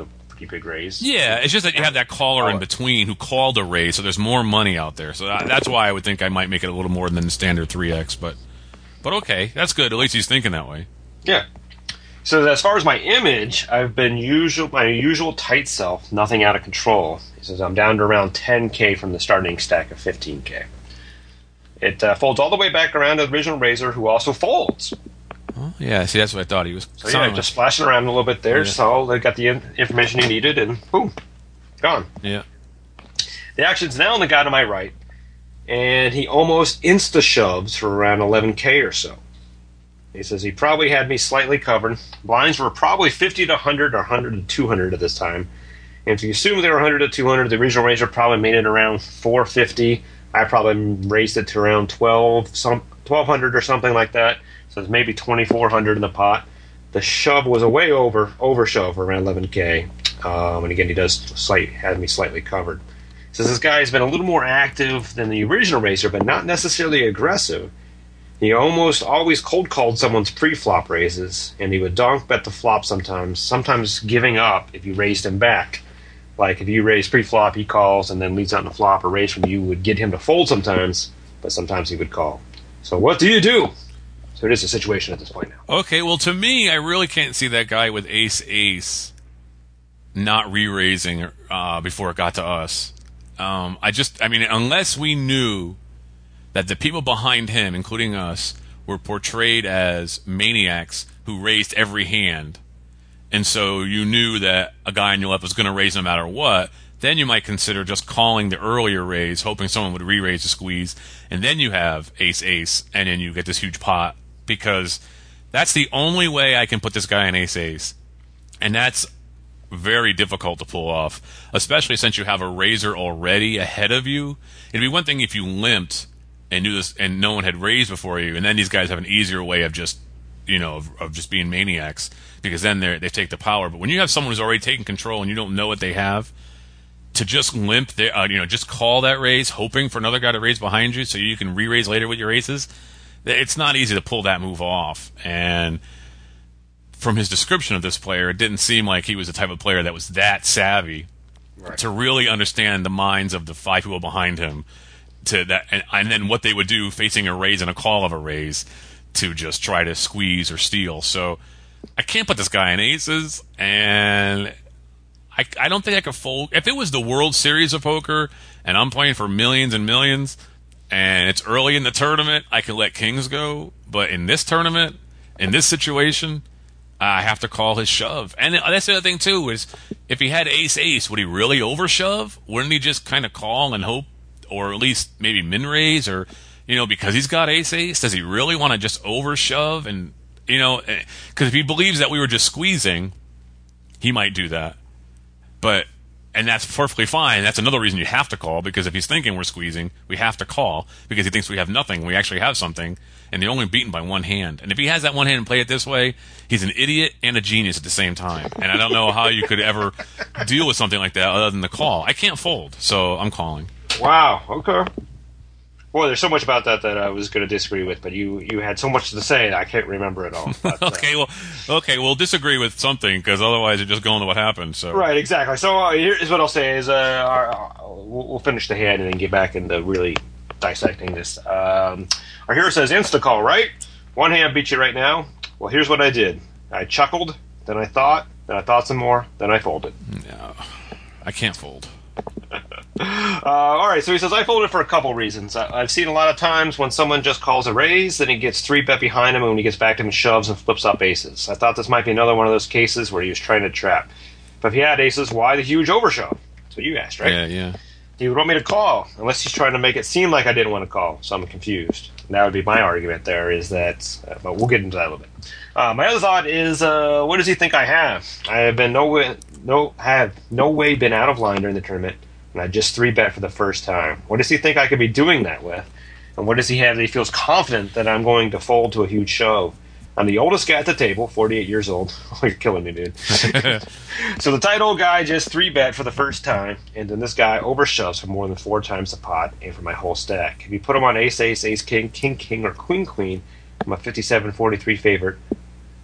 Speaker 3: pretty big raise.
Speaker 1: Yeah, it's just that you have that caller in between who called a raise, so there's more money out there. So that's why I would think I might make it a little more than the standard 3x. But okay, that's good. At least he's thinking that way.
Speaker 3: Yeah. So as far as my image, I've been my usual tight self, nothing out of control. He says I'm down to around 10K from the starting stack of 15K. It folds all the way back around to the original Razor, who also folds.
Speaker 1: Oh, yeah, see, that's what I thought he was.
Speaker 3: So yeah, just splashing around a little bit there. Yeah. So they got the information he needed, and boom, gone.
Speaker 1: Yeah.
Speaker 3: The action's now on the guy to my right, and he almost insta-shoves for around 11K or so. He says he probably had me slightly covered. Blinds were probably 50 to 100 or 100 to 200 at this time. And if you assume they were 100 to 200, the original Razor probably made it around 450. I probably raised it to around 1200 or something like that. So it's maybe 2,400 in the pot. The shove was a way over shove around 11K. And again, he had me slightly covered. Says this guy has been a little more active than the original Razor, but not necessarily aggressive. He almost always cold called someone's pre-flop raises, and he would donk bet the flop sometimes giving up if you raised him back. Like if you raise pre-flop, he calls and then leads out in the flop or raise from you would get him to fold sometimes, but sometimes he would call. So what do you do? So it is a situation at this point now.
Speaker 1: Okay, well, to me, I really can't see that guy with ace-ace not re-raising before it got to us. Unless we knew that the people behind him, including us, were portrayed as maniacs who raised every hand, and so you knew that a guy on your left was going to raise no matter what, then you might consider just calling the earlier raise, hoping someone would re-raise the squeeze, and then you have ace-ace, and then you get this huge pot. Because that's the only way I can put this guy in ace-ace. And that's very difficult to pull off, especially since you have a Razor already ahead of you. It'd be one thing if you limped and knew this and no one had raised before you, and then these guys have an easier way of just, of just being maniacs, because then they take the power. But when you have someone who's already taken control and you don't know what they have, to just limp, just call that raise, hoping for another guy to raise behind you so you can re-raise later with your aces, it's not easy to pull that move off. And from his description of this player, it didn't seem like he was the type of player that was that savvy to really understand the minds of the five people behind him, and then what they would do facing a raise and a call of a raise to just try to squeeze or steal. So I can't put this guy in aces, and I don't think I could fold. If it was the World Series of Poker and I'm playing for millions and millions, and it's early in the tournament, I can let kings go. But in this tournament, in this situation, I have to call his shove. And that's the other thing, too, is if he had ace-ace, would he really overshove? Wouldn't he just kind of call and hope, or at least maybe min-raise? Or, because he's got ace-ace, does he really want to just overshove? And, because if he believes that we were just squeezing, he might do that. And that's perfectly fine. That's another reason you have to call, because if he's thinking we're squeezing, we have to call, because he thinks we have nothing. We actually have something, and they're only beaten by one hand. And if he has that one hand and play it this way, he's an idiot and a genius at the same time. And I don't know how you could ever deal with something like that other than the call. I can't fold, so I'm calling.
Speaker 3: Wow, okay. Boy, there's so much about that I was going to disagree with, but you had so much to say that I can't remember it all. But,
Speaker 1: okay, we'll disagree with something, because otherwise you're just going to what happened. So
Speaker 3: right, exactly. So here's what I'll say is we'll finish the hand and then get back into really dissecting this. Our hero says insta-call, right? One hand beat you right now. Well, here's what I did. I chuckled, then I thought some more, then I folded.
Speaker 1: No, I can't fold.
Speaker 3: All right, so he says, I folded for a couple reasons. I've seen a lot of times when someone just calls a raise, then he gets 3-bet behind him, and when he gets back to him, shoves and flips up aces. I thought this might be another one of those cases where he was trying to trap. But if he had aces, why the huge overshove? That's what you asked, right?
Speaker 1: Yeah.
Speaker 3: He would want me to call, unless he's trying to make it seem like I didn't want to call, so I'm confused. And that would be my argument there, is that, but we'll get into that a little bit. My other thought is, what does he think I have? I have been no way been out of line during the tournament, and I just 3-bet for the first time. What does he think I could be doing that with? And what does he have that he feels confident that I'm going to fold to a huge shove? I'm the oldest guy at the table, 48 years old. Oh, you're killing me, dude. So the tight old guy just 3-bet for the first time, and then this guy overshoves for more than 4 times the pot and for my whole stack. If you put him on ace-ace, ace-king, king-king, or queen-queen, I'm a 57-43 favorite.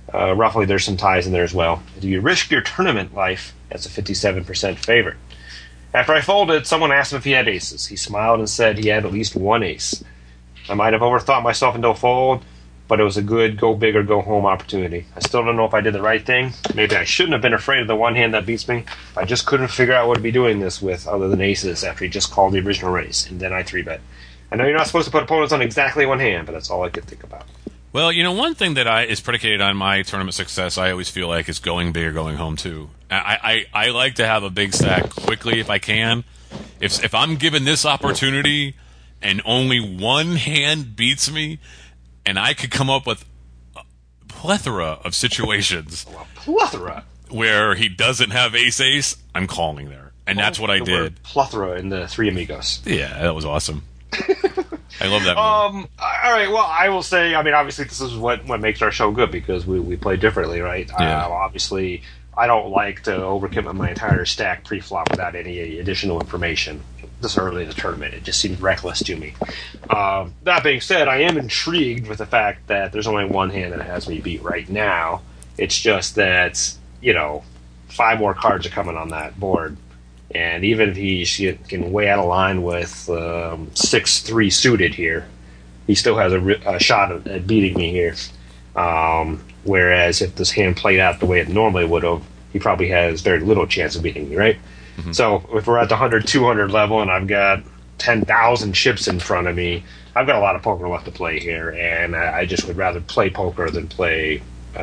Speaker 3: roughly there's some ties in there as well. Do you risk your tournament life? That's a 57% favorite. After I folded, someone asked him if he had aces. He smiled and said he had at least one ace. I might have overthought myself into a fold, but it was a good go big or go home opportunity. I still don't know if I did the right thing. Maybe I shouldn't have been afraid of the one hand that beats me. I just couldn't figure out what to be doing this with other than aces after he just called the original raise, and then I 3-bet. I know you're not supposed to put opponents on exactly one hand, but that's all I could think about.
Speaker 1: Well, one thing that is predicated on my tournament success, I always feel like, is going big or going home too. I like to have a big stack quickly if I can. If I'm given this opportunity and only one hand beats me, and I could come up with a plethora of situations where he doesn't have ace, I'm calling there. And that's what I did.
Speaker 3: Plethora in the Three Amigos.
Speaker 1: Yeah, that was awesome. I love that movie.
Speaker 3: All right, well, I will say, obviously this is what makes our show good, because we play differently, right?
Speaker 1: Yeah.
Speaker 3: Obviously, I don't like to overcommit my entire stack pre-flop without any additional information this early in the tournament. It just seems reckless to me. That being said, I am intrigued with the fact that there's only one hand that has me beat right now. It's just that, 5 more cards are coming on that board. And even if he can way out of line with 6-3 suited here, he still has a shot at beating me here. Whereas if this hand played out the way it normally would have, he probably has very little chance of beating me, right? Mm-hmm. So if we're at the 100, 200 level and I've got 10,000 chips in front of me, I've got a lot of poker left to play here, and I just would rather play poker than play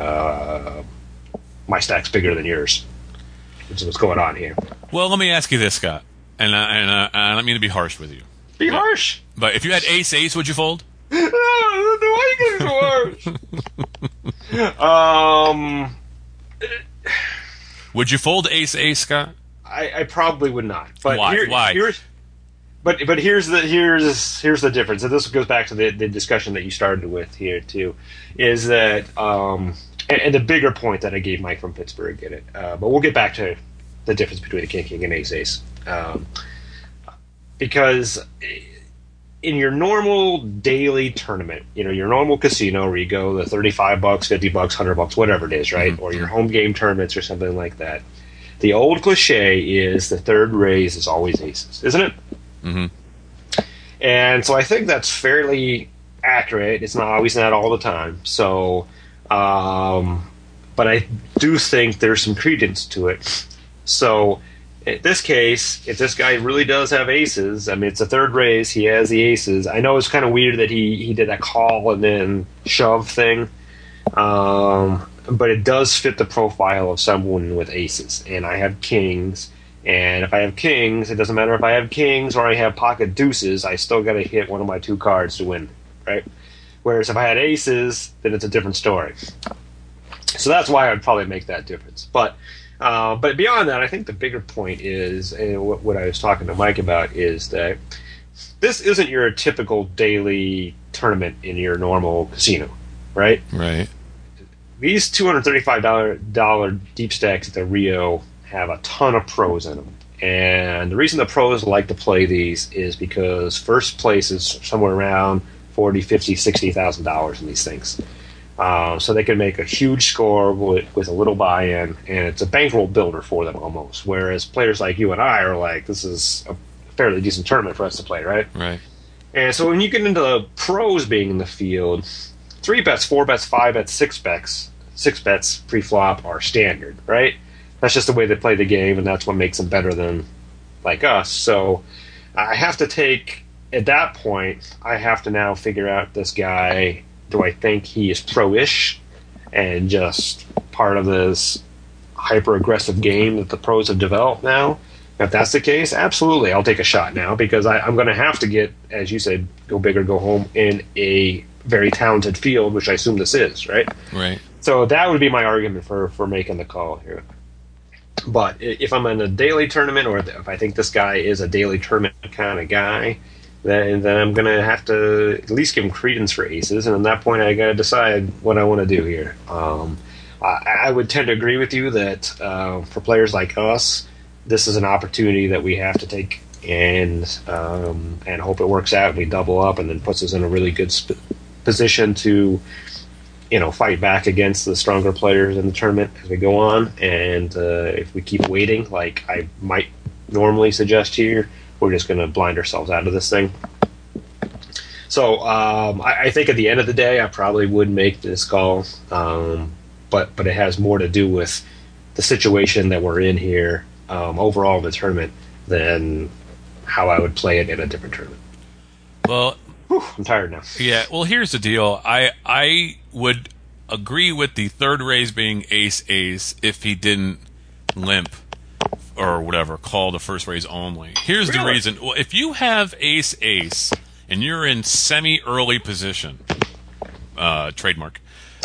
Speaker 3: my stack's bigger than yours, which is what's going on here.
Speaker 1: Well, let me ask you this, Scott, and I don't mean to be harsh with you.
Speaker 3: Be harsh?
Speaker 1: But if you had ace, would you fold?
Speaker 3: Why are you getting so harsh?
Speaker 1: Would you fold ace, Scott?
Speaker 3: I probably would not. But
Speaker 1: why? Why?
Speaker 3: But here's the difference, and this goes back to the discussion that you started with here too, is that and the bigger point that I gave Mike from Pittsburgh in it. But we'll get back to the difference between a king and ace. Because in your normal daily tournament, your normal casino where you go the $35, $50, $100, whatever it is, right? Mm-hmm. Or your home game tournaments or something like that. The old cliche is the third raise is always aces, isn't it?
Speaker 1: Mm-hmm.
Speaker 3: And so I think that's fairly accurate. It's not always that all the time. So, but I do think there's some credence to it. So in this case, if this guy really does have aces, it's a third raise, he has the aces. I know it's kind of weird that he did that call and then shove thing, but it does fit the profile of someone with aces. And I have kings, and if I have kings, it doesn't matter if I have kings or I have pocket deuces, I still got to hit one of my 2 cards to win, right? Whereas if I had aces, then it's a different story. So that's why I'd probably make that difference. But beyond that, I think the bigger point is, and what I was talking to Mike about, is that this isn't your typical daily tournament in your normal casino, right?
Speaker 1: Right.
Speaker 3: These $235 deep stacks at the Rio have a ton of pros in them. And the reason the pros like to play these is because first place is somewhere around $40,000, $50,000, $60,000 in these things. So they can make a huge score with a little buy-in, and it's a bankroll builder for them almost. Whereas players like you and I are like, this is a fairly decent tournament for us to play, right?
Speaker 1: Right.
Speaker 3: And so when you get into the pros being in the field, 3 bets, 4 bets, 5 bets, 6 bets pre-flop are standard, right? That's just the way they play the game, and that's what makes them better than like us. So I have to take, at that point, I have to now figure out this guy. Do I think he is pro-ish and just part of this hyper-aggressive game that the pros have developed now? If that's the case, absolutely, I'll take a shot now, because I'm going to have to get, as you said, go big or go home in a very talented field, which I assume this is, right?
Speaker 1: Right.
Speaker 3: So that would be my argument for making the call here. But if I'm in a daily tournament, or if I think this guy is a daily tournament kind of guy, then I'm going to have to at least give him credence for aces, and at that point I got to decide what I want to do here. I would tend to agree with you that for players like us, this is an opportunity that we have to take and hope it works out and we double up, and then puts us in a really good position to fight back against the stronger players in the tournament as we go on. And if we keep waiting, like I might normally suggest here, we're just going to blind ourselves out of this thing. So I think at the end of the day, I probably would make this call, but it has more to do with the situation that we're in here overall in the tournament than how I would play it in a different tournament.
Speaker 1: Well,
Speaker 3: I'm tired now.
Speaker 1: yeah. Well, here's the deal. I would agree with the third raise being ace-ace if he didn't limp or whatever, call the first raise only. Here's the reason. Well, if you have ace-ace and you're in semi-early position, trademark.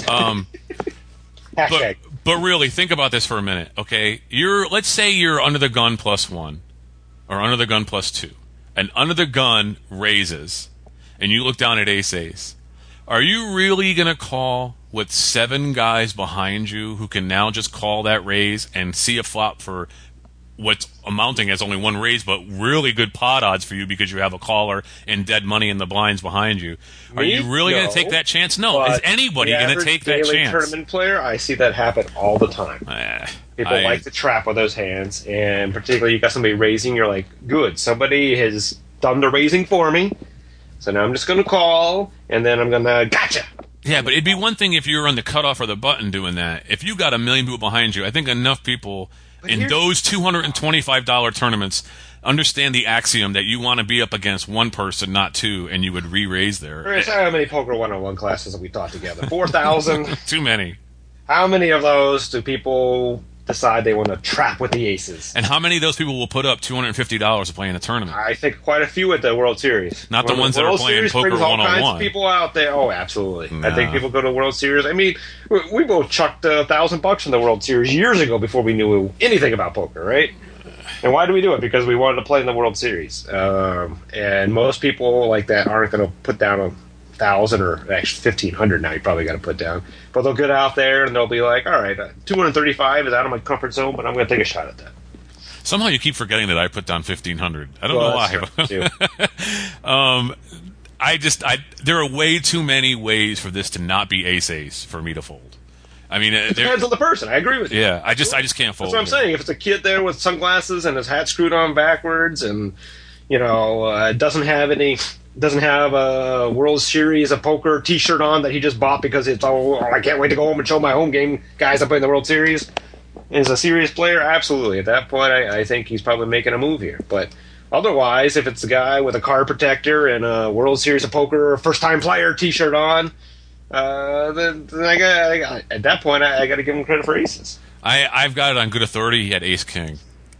Speaker 3: Hashtag.
Speaker 1: But really, think about this for a minute, okay? Let's say you're under the gun +1 or under the gun +2, and under the gun raises, and you look down at ace-ace. Are you really going to call with 7 guys behind you who can now just call that raise and see a flop for what's amounting as only 1 raise, but really good pot odds for you because you have a caller and dead money in the blinds behind you? Are you really going to take that chance? No. Is anybody going to take that chance?
Speaker 3: Tournament player, I see that happen all the time. People like to trap with those hands, and particularly you got somebody raising, you're like, good, somebody has done the raising for me, so now I'm just going to call, and then I'm going to gotcha.
Speaker 1: Yeah, but it'd be one thing if you were on the cutoff or the button doing that. If you got 1 million people behind you, I think enough people in those $225 tournaments understand the axiom that you want to be up against 1 person, not 2, and you would re-raise there.
Speaker 3: How many Poker 101 classes have we taught together? 4,000?
Speaker 1: Too many.
Speaker 3: How many of those do people decide they want to trap with the aces?
Speaker 1: And how many of those people will put up $250 to play in a tournament?
Speaker 3: I think quite a few at the World Series.
Speaker 1: Not the ones that are playing Poker 101.
Speaker 3: All kinds of people out there. Oh, absolutely. Nah. I think people go to the World Series. I mean, we both chucked $1,000 in the World Series years ago before we knew anything about poker, right? And why do we do it? Because we wanted to play in the World Series. And most people like that aren't going to put down $1,000 or actually $1,500 now. You probably got to put down, but they'll get out there and they'll be like, "All right, 235 is out of my comfort zone, but I'm going to take a shot at that."
Speaker 1: Somehow you keep forgetting that I put down $1,500. I don't know why. There are way too many ways for this to not be ace-ace for me to fold. I mean,
Speaker 3: it depends on the person. I agree with you.
Speaker 1: Yeah, I just can't fold.
Speaker 3: That's what I'm saying. If it's a kid there with sunglasses and his hat screwed on backwards, and doesn't have a World Series of Poker T-shirt on that he just bought because it's I can't wait to go home and show my home game guys I play in the World Series. Is a serious player, absolutely. At that point, I think he's probably making a move here. But otherwise, if it's a guy with a card protector and a World Series of Poker first-time player T-shirt on, then at that point I got to give him credit for aces.
Speaker 1: I've got it on good authority. He had ace-king.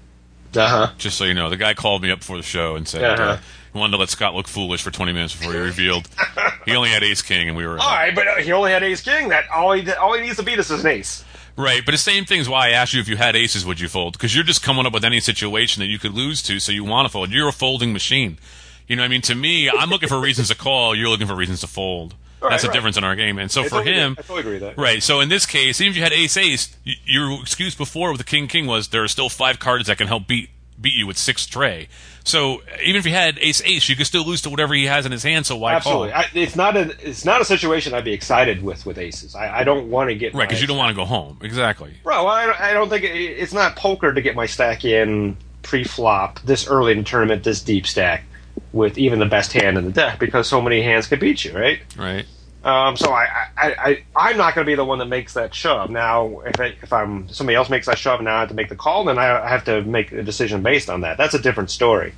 Speaker 1: Just so you know, the guy called me up before the show and said he wanted to let Scott look foolish for 20 minutes before he revealed he only had ace-king, and we were...
Speaker 3: All right, but he only had ace-king. That all he needs to beat us is an ace.
Speaker 1: Right, but the same thing is why I asked you if you had aces, would you fold? Because you're just coming up with any situation that you could lose to, so you want to fold. You're a folding machine. You know what I mean? To me, I'm looking for reasons to call, you're looking for reasons to fold. That's the difference in our game. And so for him...
Speaker 3: I totally agree with that.
Speaker 1: Right, so in this case, even if you had ace-ace, your excuse before with the king-king was there are still 5 cards that can help beat you with 6 tray. So even if you had ace-ace, you could still lose to whatever he has in his hand, so why call?
Speaker 3: Absolutely. It's not a situation I'd be excited with aces. I don't want to get...
Speaker 1: Right, because you don't want to go home. Exactly.
Speaker 3: Bro, I don't think... It's not poker to get my stack in pre-flop this early in the tournament, this deep stack, with even the best hand in the deck, because so many hands can beat you, right?
Speaker 1: Right.
Speaker 3: So I'm not going to be the one that makes that shove. Now, if somebody else makes that shove, now I have to make the call. Then I have to make a decision based on that. That's a different story.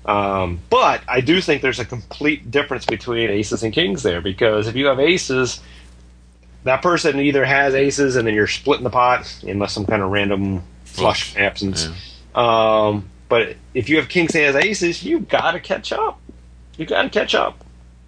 Speaker 3: But I do think there's a complete difference between aces and kings there, because if you have aces, that person either has aces and then you're splitting the pot unless some kind of random flush absence. Yeah. But if you have kings and has aces, you got to catch up. You got to catch up.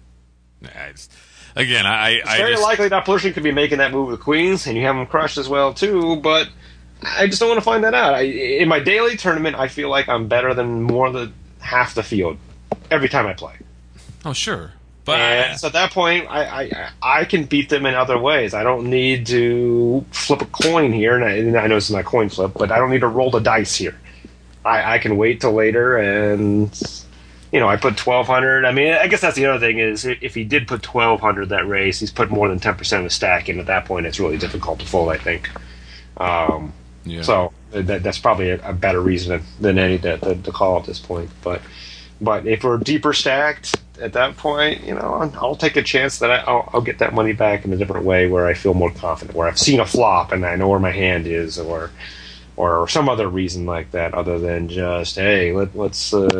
Speaker 1: Again,
Speaker 3: it's very likely that person could be making that move with queens, and you have them crushed as well too. But I just don't want to find that out. In my daily tournament, I feel like I'm better than more than half the field every time I play.
Speaker 1: Oh, sure, but
Speaker 3: so at that point, I can beat them in other ways. I don't need to flip a coin here, and I know it's not a coin flip, but I don't need to roll the dice here. I can wait till later and I put 1,200. I mean, I guess that's the other thing is if he did put 1,200 that race, he's put more than 10% of the stack, and at that point, it's really difficult to fold, I think. So that's probably a better reason than any to call at this point. But if we're deeper stacked at that point, I'll take a chance that I'll get that money back in a different way where I feel more confident, where I've seen a flop and I know where my hand is, or some other reason like that, other than just, hey, let's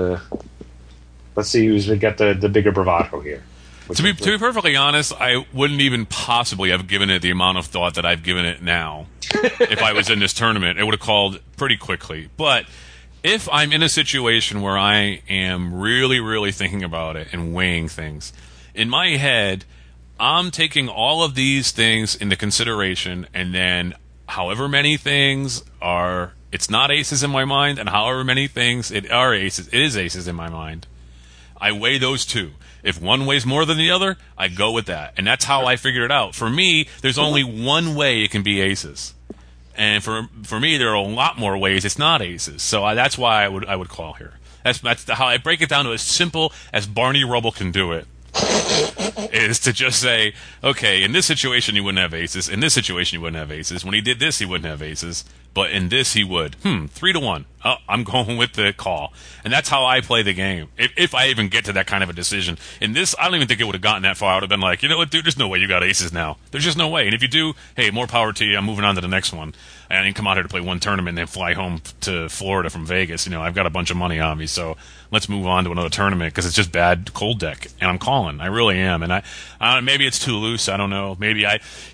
Speaker 3: see who's got the bigger bravado here.
Speaker 1: To be perfectly honest, I wouldn't even possibly have given it the amount of thought that I've given it now. If I was in this tournament, it would have called pretty quickly. But if I'm in a situation where I am really, really thinking about it and weighing things, in my head, I'm taking all of these things into consideration, and then however many things are, it's not aces in my mind, and however many things it is aces in my mind. I weigh those two. If one weighs more than the other, I go with that. And that's how I figured it out. For me, there's only one way it can be aces. And for me, there are a lot more ways it's not aces. So that's why I would call here. That's how I break it down to as simple as Barney Rubble can do it. Is to just say, okay, in this situation you wouldn't have aces. In this situation you wouldn't have aces. When he did this, he wouldn't have aces. But in this, he would. 3-1. Oh, I'm going with the call. And that's how I play the game. If I even get to that kind of a decision. In this, I don't even think it would have gotten that far. I would have been like, you know what, dude, there's no way you got aces now. There's just no way. And if you do, hey, more power to you. I'm moving on to the next one. I didn't come out here to play one tournament and then fly home to Florida from Vegas. I've got a bunch of money on me, so let's move on to another tournament because it's just bad cold deck. And I'm calling. I really am. And I maybe it's too loose. I don't know. Maybe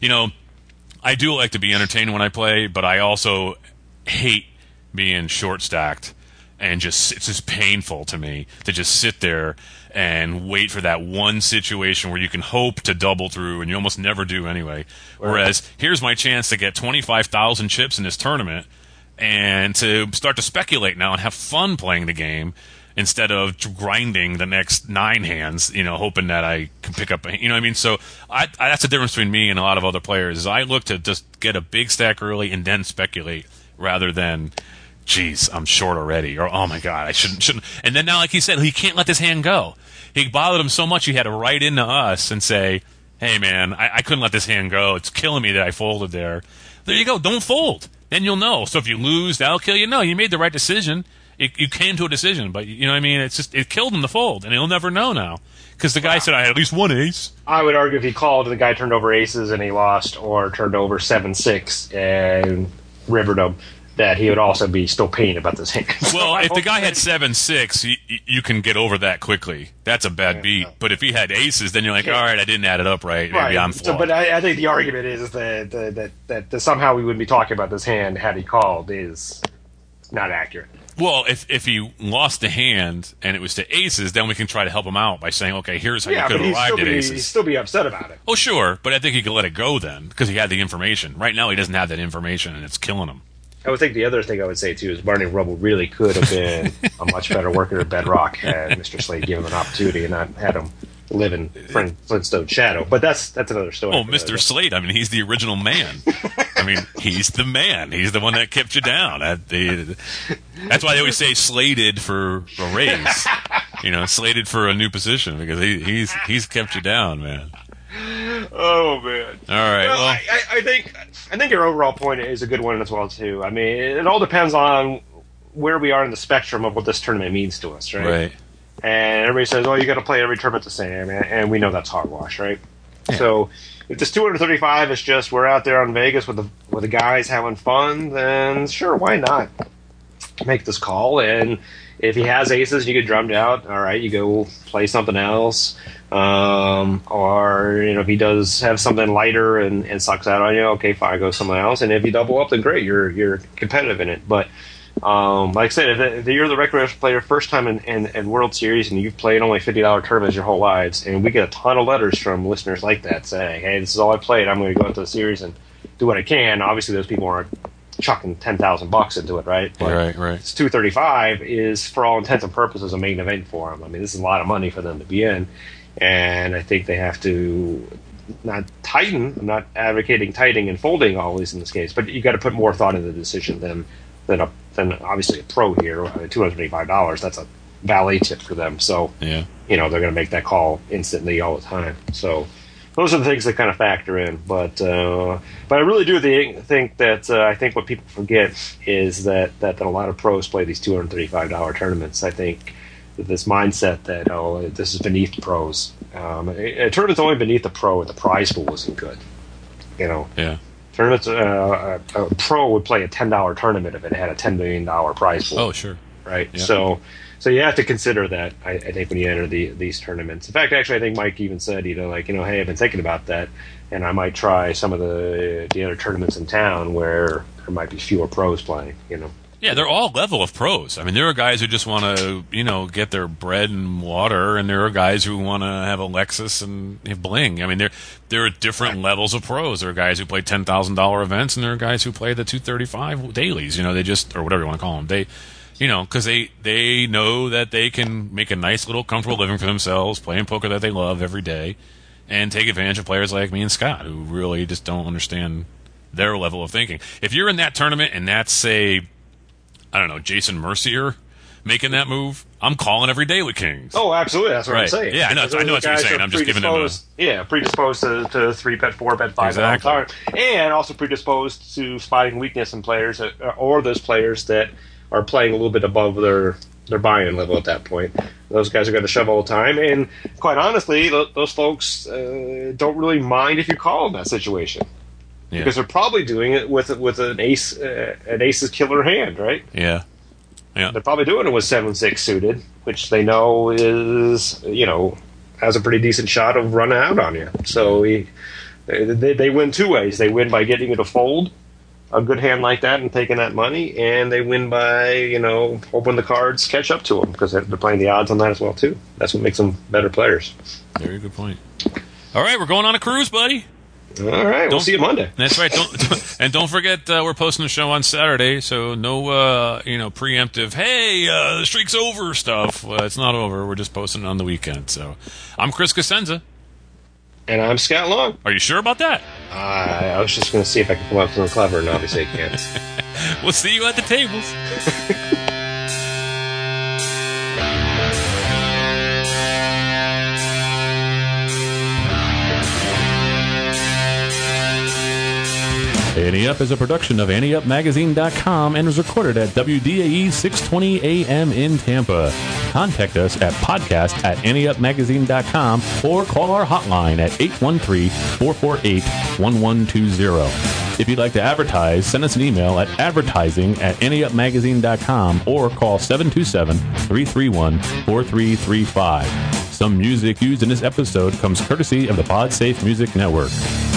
Speaker 1: I do like to be entertained when I play, but I also hate being short stacked, and it's just painful to me to just sit there and wait for that one situation where you can hope to double through, and you almost never do anyway. Whereas here's my chance to get 25,000 chips in this tournament and to start to speculate now and have fun playing the game instead of grinding the next 9 hands, hoping that I can pick up, So that's the difference between me and a lot of other players is I look to just get a big stack early and then speculate rather than, geez, I'm short already, or oh my God, I shouldn't. And then now, like he said, he can't let this hand go. He bothered him so much he had to write into us and say, hey man, I couldn't let this hand go. It's killing me that I folded there. There you go. Don't fold. Then you'll know. So if you lose, that'll kill you. No, you made the right decision. You came to a decision, but you know what I mean? It killed him to fold, and he'll never know now. Because the guy said, I had at least one ace.
Speaker 3: I would argue if he called and the guy turned over aces and he lost, or turned over 7-6 and rivered him, that he would also be still paying about this hand.
Speaker 1: Well, if the guy had 7-6, you can get over that quickly. That's a bad beat. But if he had aces, then you're like, all right, I didn't add it up right. Maybe I'm flawed.
Speaker 3: But I think the argument is that somehow we wouldn't be talking about this hand had he called is not accurate.
Speaker 1: Well, if he lost the hand and it was to aces, then we can try to help him out by saying, okay, here's how you could have arrived at aces.
Speaker 3: He'd still be upset about it.
Speaker 1: Oh, sure, but I think he could let it go then because he had the information. Right now, he doesn't have that information, and it's killing him.
Speaker 3: I would think the other thing I would say, too, is Barney Rubble really could have been a much better worker at Bedrock had Mr. Slade given him an opportunity and not had him live in Flintstone's shadow. But that's another story.
Speaker 1: Oh, Mr. Slade, I mean, he's the original man. I mean, he's the man. He's the one that kept you down. That's why they always say slated for a raise. Slated for a new position because he's kept you down, man.
Speaker 3: Oh man!
Speaker 1: All right. Well,
Speaker 3: I think your overall point is a good one as well too. I mean, it all depends on where we are in the spectrum of what this tournament means to us, right?
Speaker 1: Right.
Speaker 3: And everybody says, "Oh, you got to play every tournament the same," and we know that's hogwash, right? Yeah. So if this 235 is just we're out there on Vegas with the guys having fun, then sure, why not make this call? And if he has aces, you get drummed out. All right, you go play something else. Or if he does have something lighter and sucks out on you, okay, fine, go somewhere else. And if you double up, then great, you're competitive in it. But like I said, if you're the recreational player first time in World Series and you've played only $50 tournaments your whole lives, and we get a ton of letters from listeners like that saying, hey, this is all I played, I'm going to go into the series and do what I can. Obviously, those people aren't chucking $10,000 into it, right? But
Speaker 1: right.
Speaker 3: It's 235 is, for all intents and purposes, a main event for them. I mean, this is a lot of money for them to be in. And I think they have to not tighten. I'm not advocating tightening and folding always in this case, but you got to put more thought into the decision than obviously a pro here. $225. valet tip for them. So,
Speaker 1: Yeah.
Speaker 3: they're going to make that call instantly all the time. So those are the things that kind of factor in. But I really do think that I think what people forget is that a lot of pros play these $235 tournaments. I think this mindset that, this is beneath the pros. A tournament's only beneath the pro if the prize pool isn't good.
Speaker 1: Yeah.
Speaker 3: Tournaments, a pro would play a $10 tournament if it had a $10 million prize pool.
Speaker 1: Oh, sure.
Speaker 3: Right?
Speaker 1: Yeah.
Speaker 3: So you have to consider that, I think, when you enter these tournaments. In fact, actually, I think Mike even said, hey, I've been thinking about that, and I might try some of the other tournaments in town where there might be fewer pros playing,
Speaker 1: Yeah, they're all level of pros. I mean, there are guys who just want to, get their bread and water, and there are guys who want to have a Lexus and have bling. I mean, there are different levels of pros. There are guys who play $10,000 events, and there are guys who play the 235 dailies. They just, or whatever you want to call them. They, because they know that they can make a nice little comfortable living for themselves, playing poker that they love every day, and take advantage of players like me and Scott who really just don't understand their level of thinking. If you're in that tournament and that's, say, I don't know, Jason Mercier making that move, I'm calling every day with Kings.
Speaker 3: Oh, absolutely. That's what
Speaker 1: Right.
Speaker 3: I'm saying.
Speaker 1: Yeah, I know what you're saying. I'm just giving them
Speaker 3: predisposed to 3-bet, 4-bet, 5-bet
Speaker 1: Exactly.
Speaker 3: all the time. And also predisposed to spotting weakness in players or those players that are playing a little bit above their buy-in level at that point. Those guys are going to shove all the time. And quite honestly, those folks don't really mind if you call them that situation.
Speaker 1: Yeah.
Speaker 3: Because they're probably doing it with an ace's killer hand, right?
Speaker 1: Yeah. Yeah.
Speaker 3: They're probably doing it with 7-6 suited, which they know is, has a pretty decent shot of running out on you. So they win two ways. They win by getting you to fold a good hand like that and taking that money, and they win by, hoping the cards catch up to them because they're playing the odds on that as well, too. That's what makes them better players.
Speaker 1: Very good point. All right, we're going on a cruise, buddy.
Speaker 3: All right, we'll see you Monday.
Speaker 1: That's right. Don't forget we're posting the show on Saturday, so no preemptive. Hey, the streak's over stuff. It's not over. We're just posting it on the weekend. So I'm Chris Cosenza.
Speaker 3: And I'm Scott Long.
Speaker 1: Are you sure about that?
Speaker 3: I was just going to see if I could come up with something clever, and obviously I can't.
Speaker 1: We'll see you at the tables. Ante Up is a production of AnteUpMagazine.com and was recorded at WDAE 620 AM in Tampa. Contact us at podcast@AnteUpMagazine.com or call our hotline at 813-448-1120. If you'd like to advertise, send us an email at advertising@AnteUpMagazine.com or call 727-331-4335. Some music used in this episode comes courtesy of the PodSafe Music Network.